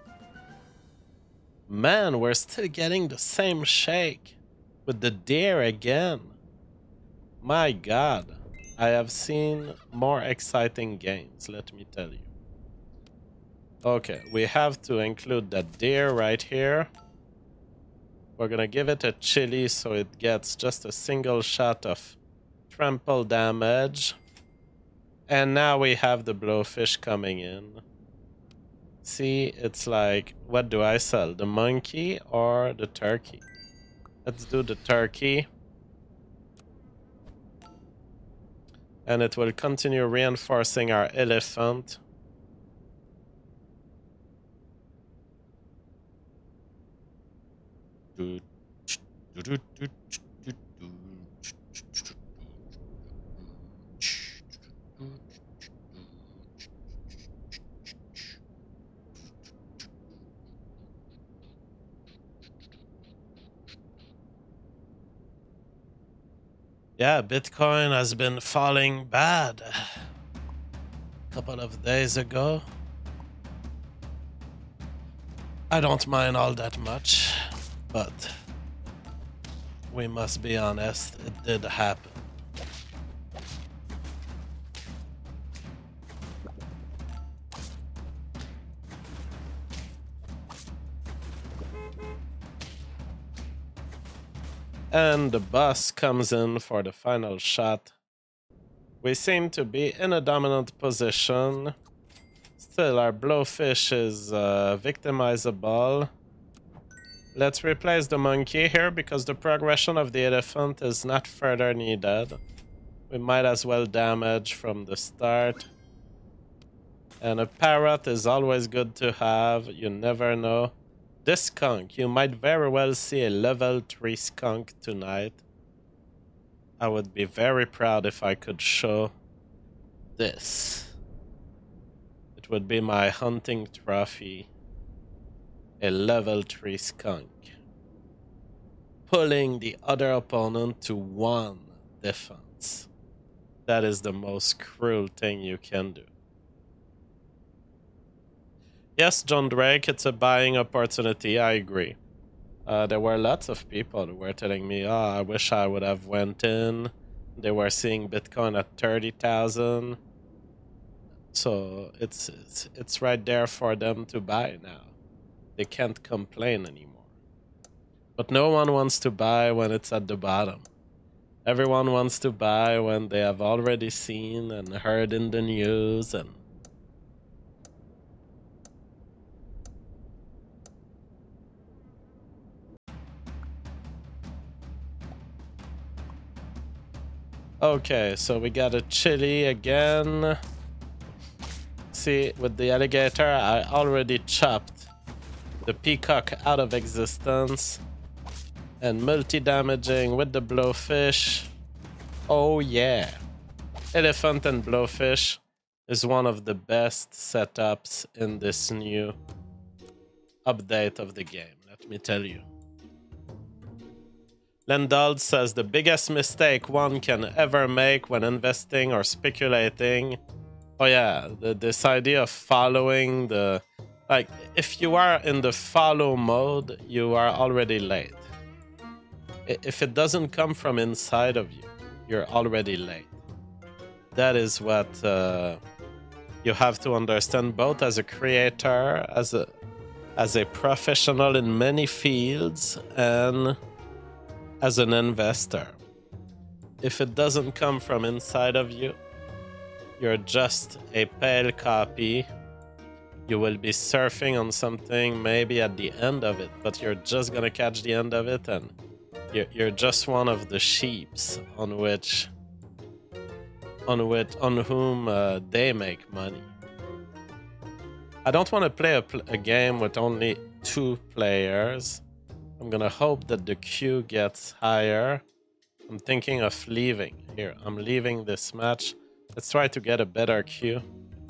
Man, we're still getting the same shake with the deer again. My god. I have seen more exciting games, let me tell you. Okay, we have to include that deer right here. We're gonna give it a chili so it gets just a single shot of trample damage. And now we have the blowfish coming in. See, it's like, what do I sell? The monkey or the turkey? Let's do the turkey. And it will continue reinforcing our elephant. Yeah, Bitcoin has been falling bad a couple of days ago. I don't mind all that much, but we must be honest, it did happen. And the bus comes in for the final shot. We seem to be in a dominant position. Still, our blowfish is uh, victimizable. Let's replace the monkey here because the progression of the elephant is not further needed. We might as well damage from the start. And a parrot is always good to have. You never know. This skunk, you might very well see a level three skunk tonight. I would be very proud if I could show this. It would be my hunting trophy. A level three skunk. Pulling the other opponent to one defense. That is the most cruel thing you can do. Yes, John Drake, it's a buying opportunity, I agree. Uh, there were lots of people who were telling me, oh, I wish I would have went in. They were seeing Bitcoin at thirty thousand. So it's, it's, it's right there for them to buy now. They can't complain anymore. But no one wants to buy when it's at the bottom. Everyone wants to buy when they have already seen and heard in the news and okay, so we got a chili again. See, with the alligator, I already chopped the peacock out of existence. And multi-damaging with the blowfish. Oh yeah. Elephant and blowfish is one of the best setups in this new update of the game, let me tell you. Lendald says the biggest mistake one can ever make when investing or speculating. Oh yeah, the, this idea of following the... Like, if you are in the follow mode, you are already late. If it doesn't come from inside of you, you're already late. That is what uh, you have to understand, both as a creator, as a, as a professional in many fields, and as an investor. If it doesn't come from inside of you, you're just a pale copy. You will be surfing on something maybe at the end of it, but you're just gonna catch the end of it, and you're, you're just one of the sheeps on which, on which, on whom uh, they make money. I don't want to play a, pl a game with only two players. I'm gonna hope that the queue gets higher. I'm thinking of leaving. Here, I'm leaving this match. Let's try to get a better queue.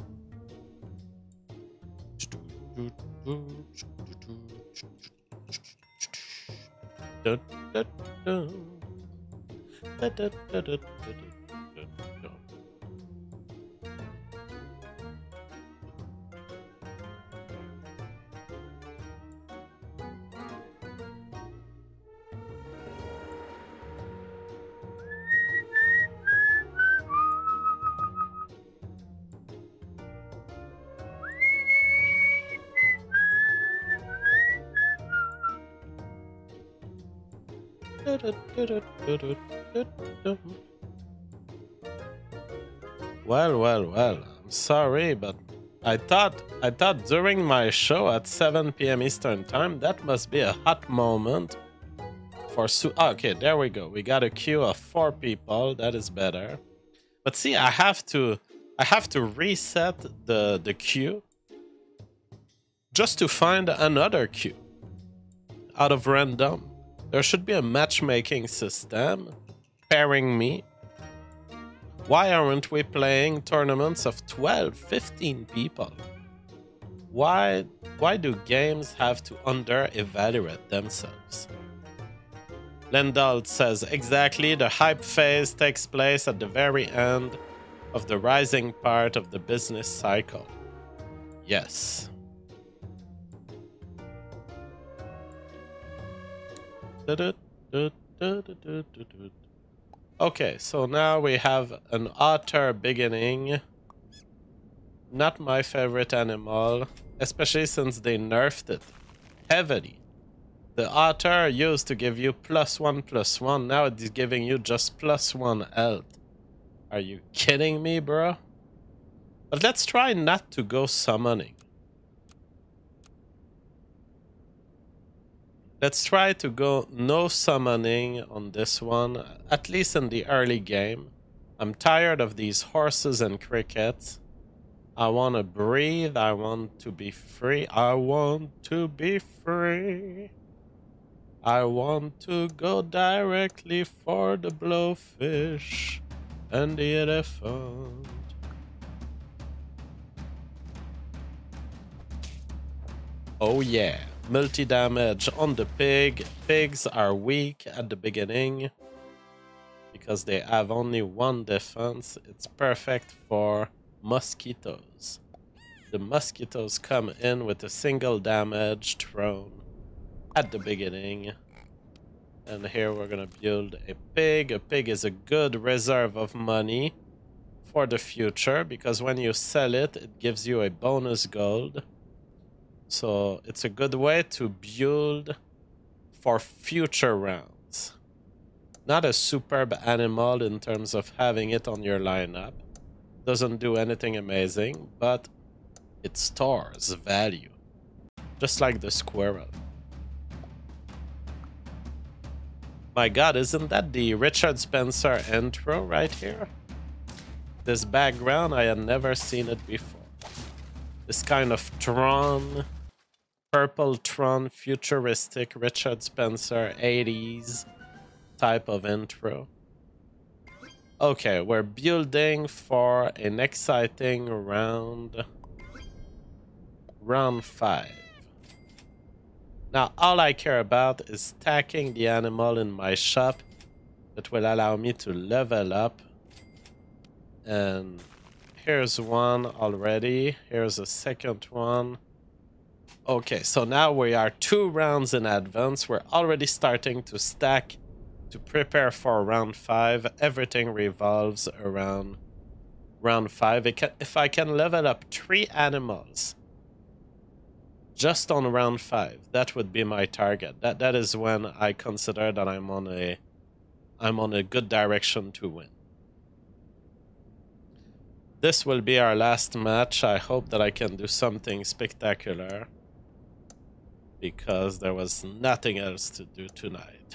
Well, well, well, I'm sorry, but I thought I thought during my show at seven p m Eastern Time, that must be a hot moment for su- oh, okay, there we go. We got a queue of four people. That is better. But see, I have to I have to reset the the queue just to find another queue out of random. There should be a matchmaking system pairing me. Why aren't we playing tournaments of twelve, fifteen people? Why, why do games have to under-evaluate themselves? Lendald says, exactly, the hype phase takes place at the very end of the rising part of the business cycle. Yes. Okay, so now we have an otter beginning. Not my favorite animal, especially since they nerfed it heavily. The otter used to give you plus one, plus one. Now it's giving you just plus one health. Are you kidding me, bro? But let's try not to go summoning. Let's try to go no summoning on this one, at least in the early game. I'm tired of these horses and crickets. I want to breathe. I want to be free. I want to be free. I want to go directly for the blowfish and the elephant. Oh yeah. Multi-damage on the pig. Pigs are weak at the beginning because they have only one defense. It's perfect for mosquitoes. The mosquitoes come in with a single damage thrown at the beginning. And here we're gonna build a pig. A pig is a good reserve of money for the future because when you sell it, it gives you a bonus gold. So it's a good way to build for future rounds. Not a superb animal in terms of having it on your lineup. Doesn't do anything amazing, but it stores value. Just like the squirrel. My god, isn't that the Richard Spencer intro right here? This background, I had never seen it before. This kind of Tron... Purple Tron, futuristic Richard Spencer, eighties type of intro. Okay, we're building for an exciting round. Round five. Now, all I care about is stacking the animal in my shop that will allow me to level up. And here's one already. Here's a second one. Okay, so now we are two rounds in advance. We're already starting to stack to prepare for round five. Everything revolves around round five. If I can level up three animals just on round five, that would be my target. That that is when I consider that I'm on a I'm on a good direction to win. This will be our last match. I hope that I can do something spectacular, because there was nothing else to do tonight.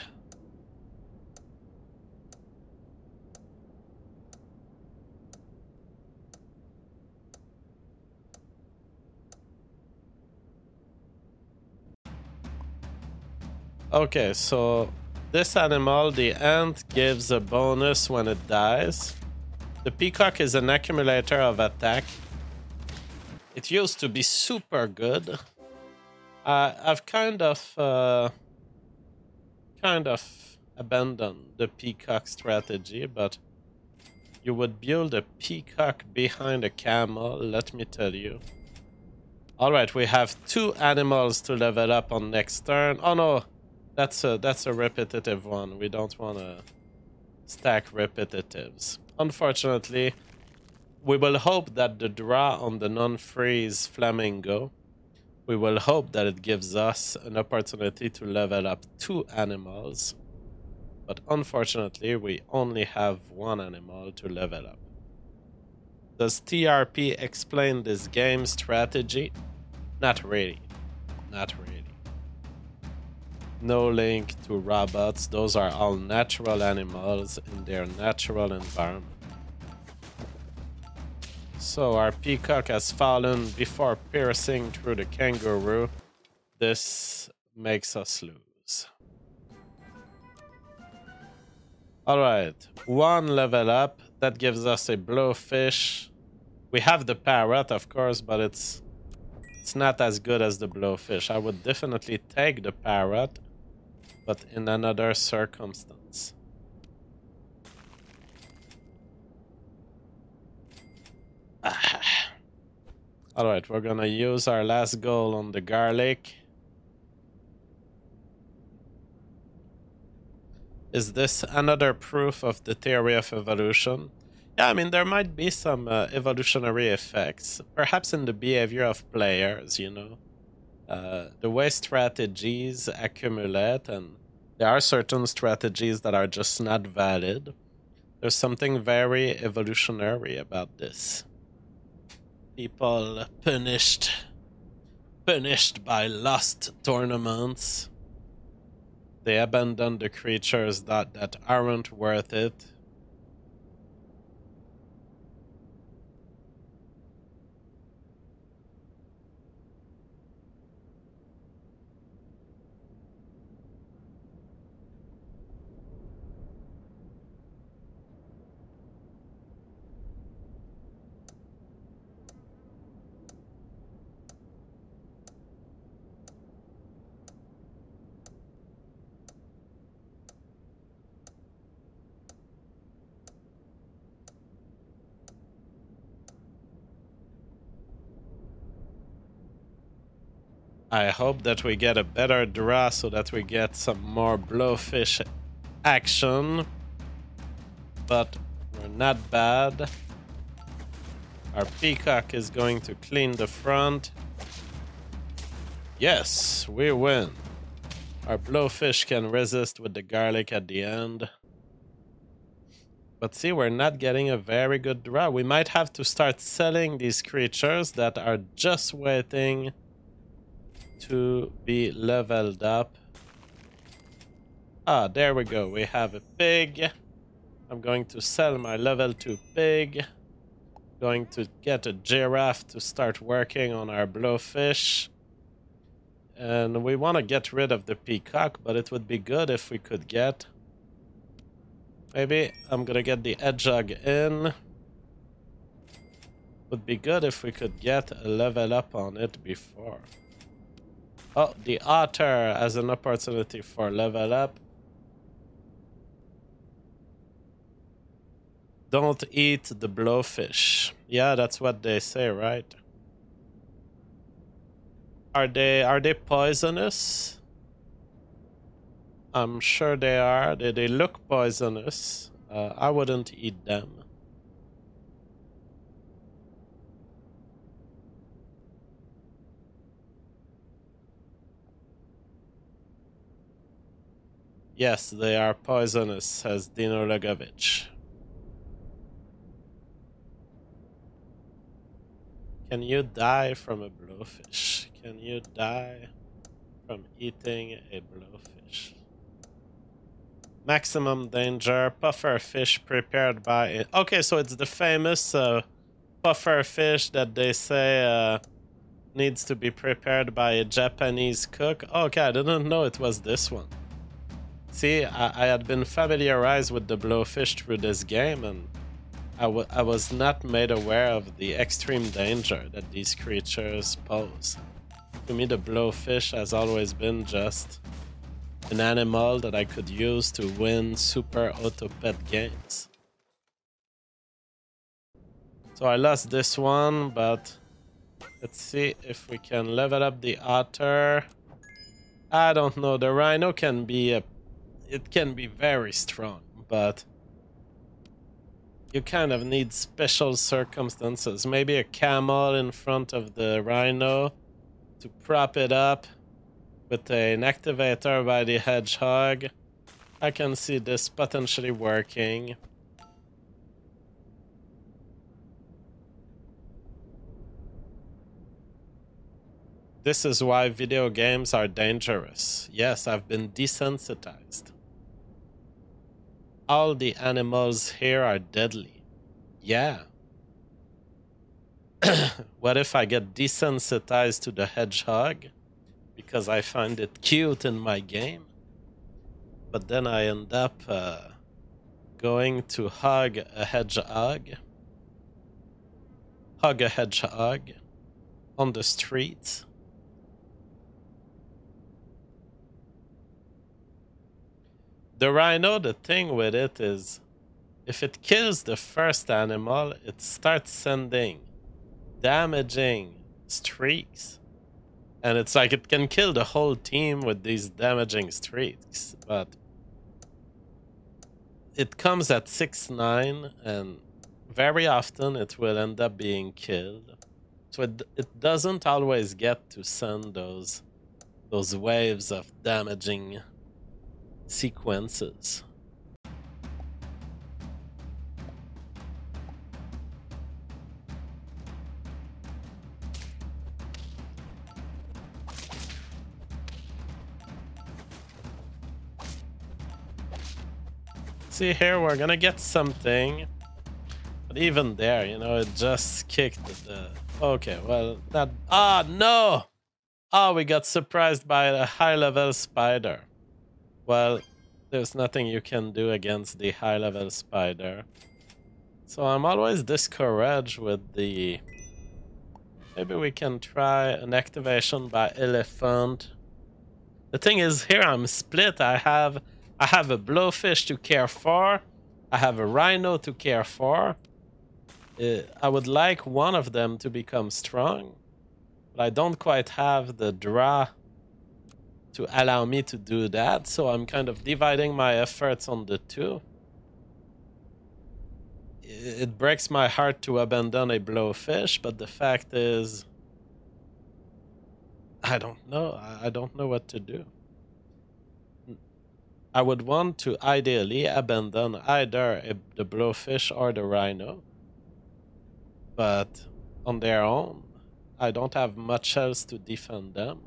Okay, so this animal, the ant, gives a bonus when it dies. The peacock is an accumulator of attack. It used to be super good. Uh, I've kind of, uh, kind of abandoned the peacock strategy, but you would build a peacock behind a camel, let me tell you. Alright, we have two animals to level up on next turn. Oh no, that's a, that's a repetitive one. We don't want to stack repetitives. Unfortunately, we will hope that the draw on the non-freeze flamingo, we will hope that it gives us an opportunity to level up two animals. But unfortunately, we only have one animal to level up. Does T R P explain this game strategy? Not really. Not really. No link to robots. Those are all natural animals in their natural environment. So our peacock has fallen before piercing through the kangaroo. This makes us lose. Alright, one level up. That gives us a blowfish. We have the parrot, of course, but it's it's not as good as the blowfish. I would definitely take the parrot, but in another circumstance. Alright, we're gonna use our last goal on the garlic. Is this another proof of the theory of evolution? Yeah, I mean, there might be some uh, evolutionary effects, perhaps in the behavior of players, you know. Uh, the way strategies accumulate, and there are certain strategies that are just not valid. There's something very evolutionary about this. People punished, punished by lost tournaments. They abandon the creatures that, that aren't worth it. I hope that we get a better draw so that we get some more blowfish action. But we're not bad. Our peacock is going to clean the front. Yes, we win. Our blowfish can resist with the garlic at the end. But see, we're not getting a very good draw. We might have to start selling these creatures that are just waiting to be leveled up. Ah, there we go. We have a pig. I'm going to sell my level two pig. Going to get a giraffe to start working on our blowfish. And we want to get rid of the peacock, but it would be good if we could get Maybe I'm gonna get the hedgehog in. Would be good if we could get a level up on it before. Oh, the otter has an opportunity for level up. Don't eat the blowfish. Yeah, that's what they say, right? Are they are they poisonous? I'm sure they are. They they look poisonous. Uh, I wouldn't eat them. Yes, they are poisonous, says Dino Legovich. Can you die from a blowfish? Can you die from eating a blowfish? Maximum danger, puffer fish prepared by... Okay, so it's the famous uh, puffer fish that they say uh, needs to be prepared by a Japanese cook. Okay, I didn't know it was this one. See, I, I had been familiarized with the blowfish through this game, and I, w I was not made aware of the extreme danger that these creatures pose. To me, the blowfish has always been just an animal that I could use to win super auto pet games. So I lost this one, but let's see if we can level up the otter. I don't know, the rhino can be a it can be very strong, but you kind of need special circumstances. Maybe a camel in front of the rhino to prop it up with an activator by the hedgehog. I can see this potentially working. This is why video games are dangerous. Yes, I've been desensitized. All the animals here are deadly. Yeah. What if I get desensitized to the hedgehog because I find it cute in my game, but then I end up uh, going to hug a hedgehog, hug a hedgehog on the street? The rhino, the thing with it is, if it kills the first animal, it starts sending damaging streaks. And it's like it can kill the whole team with these damaging streaks. But it comes at six nine, and very often it will end up being killed. So it, it doesn't always get to send those, those waves of damaging sequences. See here, we're gonna get something, but even there, you know, it just kicked the... Okay, well, that... Ah, no! Ah, we got surprised by a high-level spider. Well, there's nothing you can do against the high-level spider. So I'm always discouraged with the... Maybe we can try an activation by elephant. The thing is, here I'm split. I have I have a blowfish to care for. I have a rhino to care for. Uh, I would like one of them to become strong, but I don't quite have the draw to allow me to do that, so I'm kind of dividing my efforts on the two. It breaks my heart to abandon a blowfish, but the fact is, I don't know. I don't know what to do. I would want to ideally abandon either a, the blowfish or the rhino, but on their own, I don't have much else to defend them.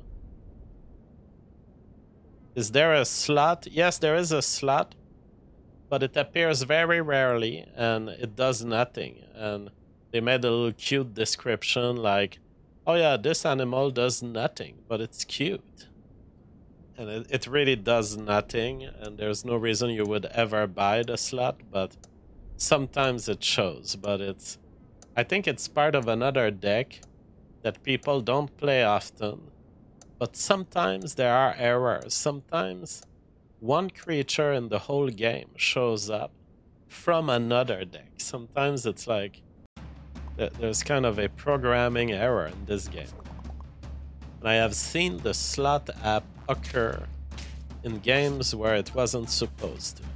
Is there a slot? Yes, there is a slot, but it appears very rarely and it does nothing. And they made a little cute description like, oh yeah, this animal does nothing, but it's cute. and it, it really does nothing, and there's no reason you would ever buy the slot, but sometimes it shows. But it's, I think it's part of another deck that people don't play often, but sometimes there are errors. Sometimes one creature in the whole game shows up from another deck. Sometimes it's like th- there's kind of a programming error in this game. And I have seen the slot app occur in games where it wasn't supposed to.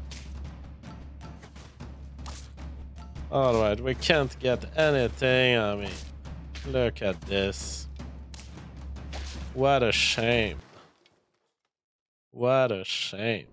Alright, we can't get anything. I mean, look at this. What a shame. What a shame.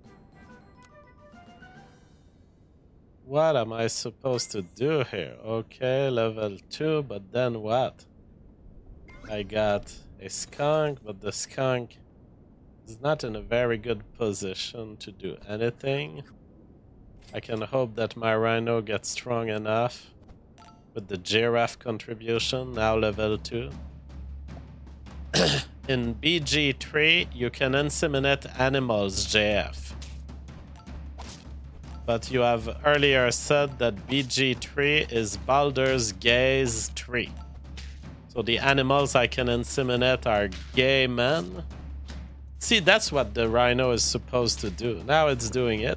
What am I supposed to do here? Okay, level two, but then what? I got a skunk, but the skunk is not in a very good position to do anything. I can hope that my rhino gets strong enough with the giraffe contribution, now level two. In B G three, you can inseminate animals, J F. But you have earlier said that B G three is Baldur's Gaze three. So the animals I can inseminate are gay men. See, that's what the rhino is supposed to do. Now it's doing it.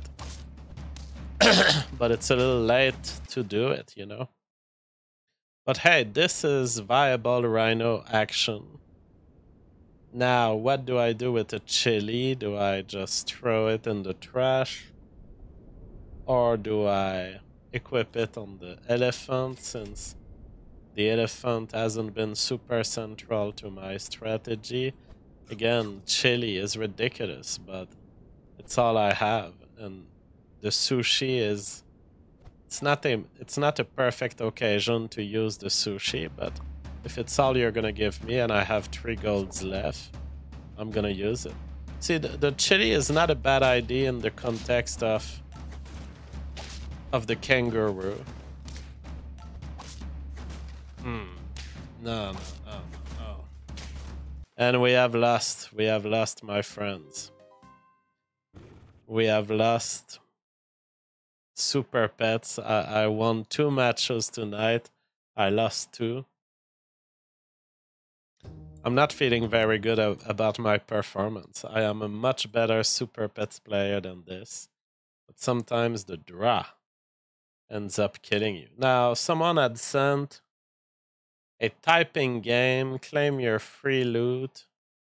But it's a little late to do it, you know? But hey, this is viable rhino action. Now, what do I do with the chili? Do I just throw it in the trash? Or do I equip it on the elephant, since the elephant hasn't been super central to my strategy? Again, chili is ridiculous, but it's all I have. And the sushi is... It's not a, it's not a perfect occasion to use the sushi, but if it's all you're gonna give me and I have three golds left, I'm gonna use it. See, the, the chili is not a bad idea in the context of of the kangaroo. Hmm. No, no, no, no. And we have lost. We have lost, my friends. We have lost. Super Pets. I, I won two matches tonight. I lost two. I'm not feeling very good about my performance. I am a much better Super Pets player than this. But sometimes the draw ends up killing you. Now, someone had sent a typing game, claim your free loot.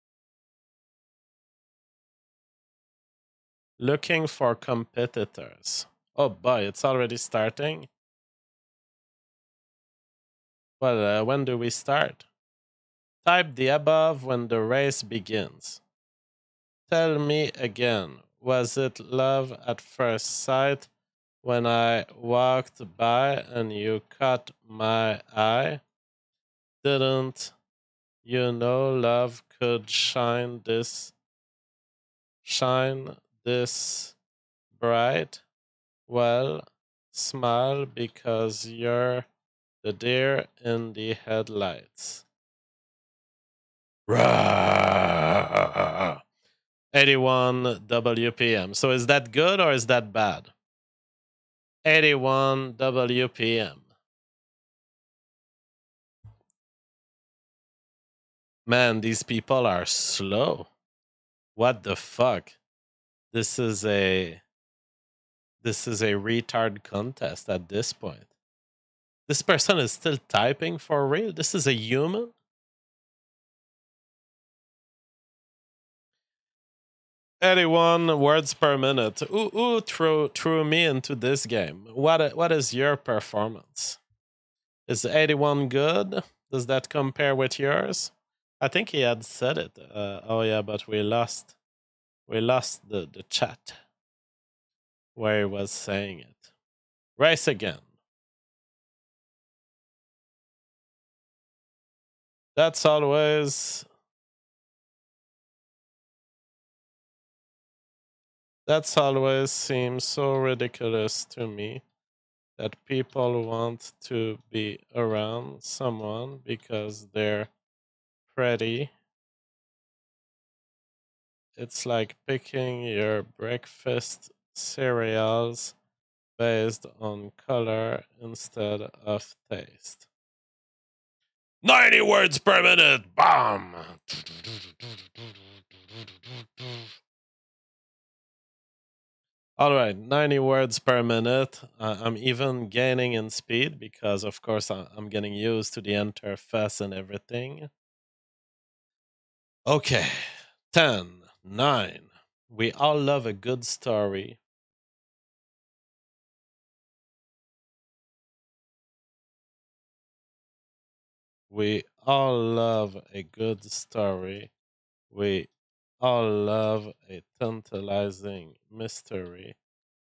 Looking for competitors. Oh boy, it's already starting? Well, uh, when do we start? Type the above when the race begins. Tell me again, was it love at first sight when I walked by and you caught my eye? Didn't you know love could shine this shine this bright? Well, smile because you're the deer in the headlights. Rah! eighty-one W P M. So is that good or is that bad? eighty-one W P M. Man, these people are slow. What the fuck? This is a this is a retard contest at this point. This person is still typing for real? This is a human? eighty-one words per minute. Who, who threw, threw me into this game? What What is your performance? Is eighty-one good? Does that compare with yours? I think he had said it. Uh, oh yeah, but we lost. We lost the, the chat where he was saying it. Race again. That's always... That's always seems so ridiculous to me, that people want to be around someone because they're pretty It's like picking your breakfast cereals based on color instead of taste. ninety words per minute! Bomb! All right, ninety words per minute. Uh, I'm even gaining in speed because, of course, I- I'm getting used to the interface and everything. Okay, ten, nine. We all love a good story. We all love a good story. We all love a tantalizing mystery.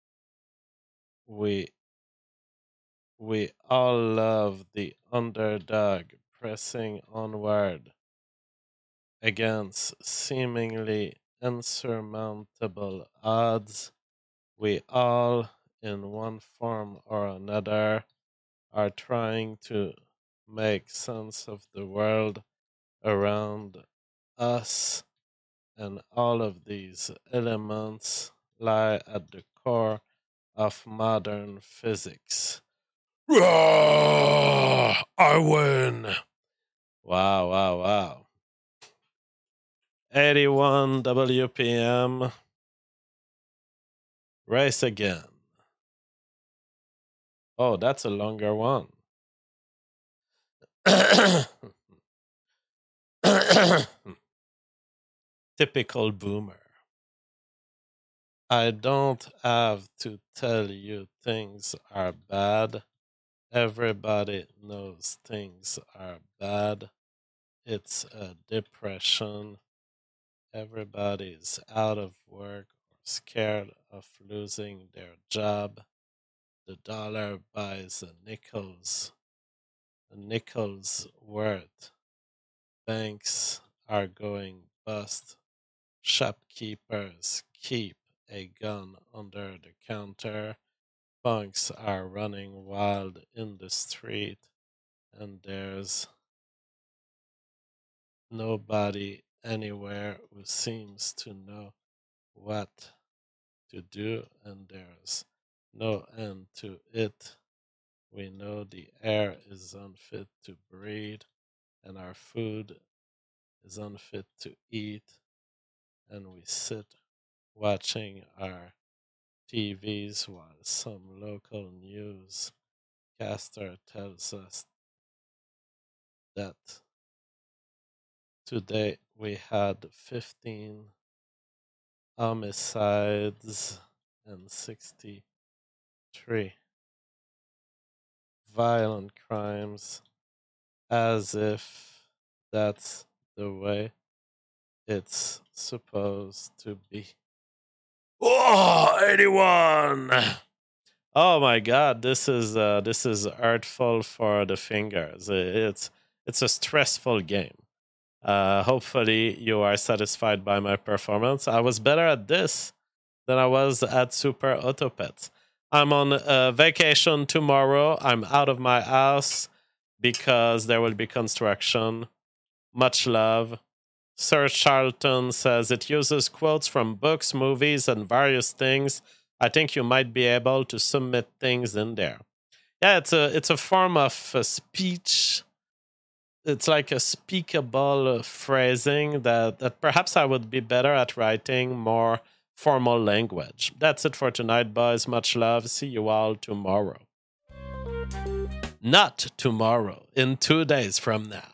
We we all love the underdog pressing onward against seemingly insurmountable odds. We all, in one form or another, are trying to make sense of the world around us, and all of these elements lie at the core of modern physics. Roar! I win! Wow, wow, wow. eighty-one W P M. Race again. Oh, that's a longer one. Typical boomer. I don't have to tell you things are bad. Everybody knows things are bad. It's a depression. Everybody's out of work or scared of losing their job. The dollar buys a nickel's a nickel's worth. Banks are going bust. Shopkeepers keep a gun under the counter. Punks are running wild in the street, and there's nobody anywhere who seems to know what to do, and there's no end to it. We know the air is unfit to breathe, and our food is unfit to eat, and we sit watching our T Vs while some local newscaster tells us that today we had fifteen homicides and sixty-three violent crimes, as if that's the way it's supposed to be. Oh, eighty-one! Oh my god, this is uh, this is artful for the fingers. It's it's a stressful game. Uh, hopefully you are satisfied by my performance. I was better at this than I was at Super Autopets. I'm on uh, vacation tomorrow. I'm out of my house because there will be construction. Much love. Sir Charlton says it uses quotes from books, movies, and various things. I think you might be able to submit things in there. Yeah, it's a it's a form of uh, speech. It's like a speakable uh, phrasing that, that perhaps I would be better at writing more formal language. That's it for tonight, boys. Much love. See you all tomorrow. Not tomorrow, in two days from now.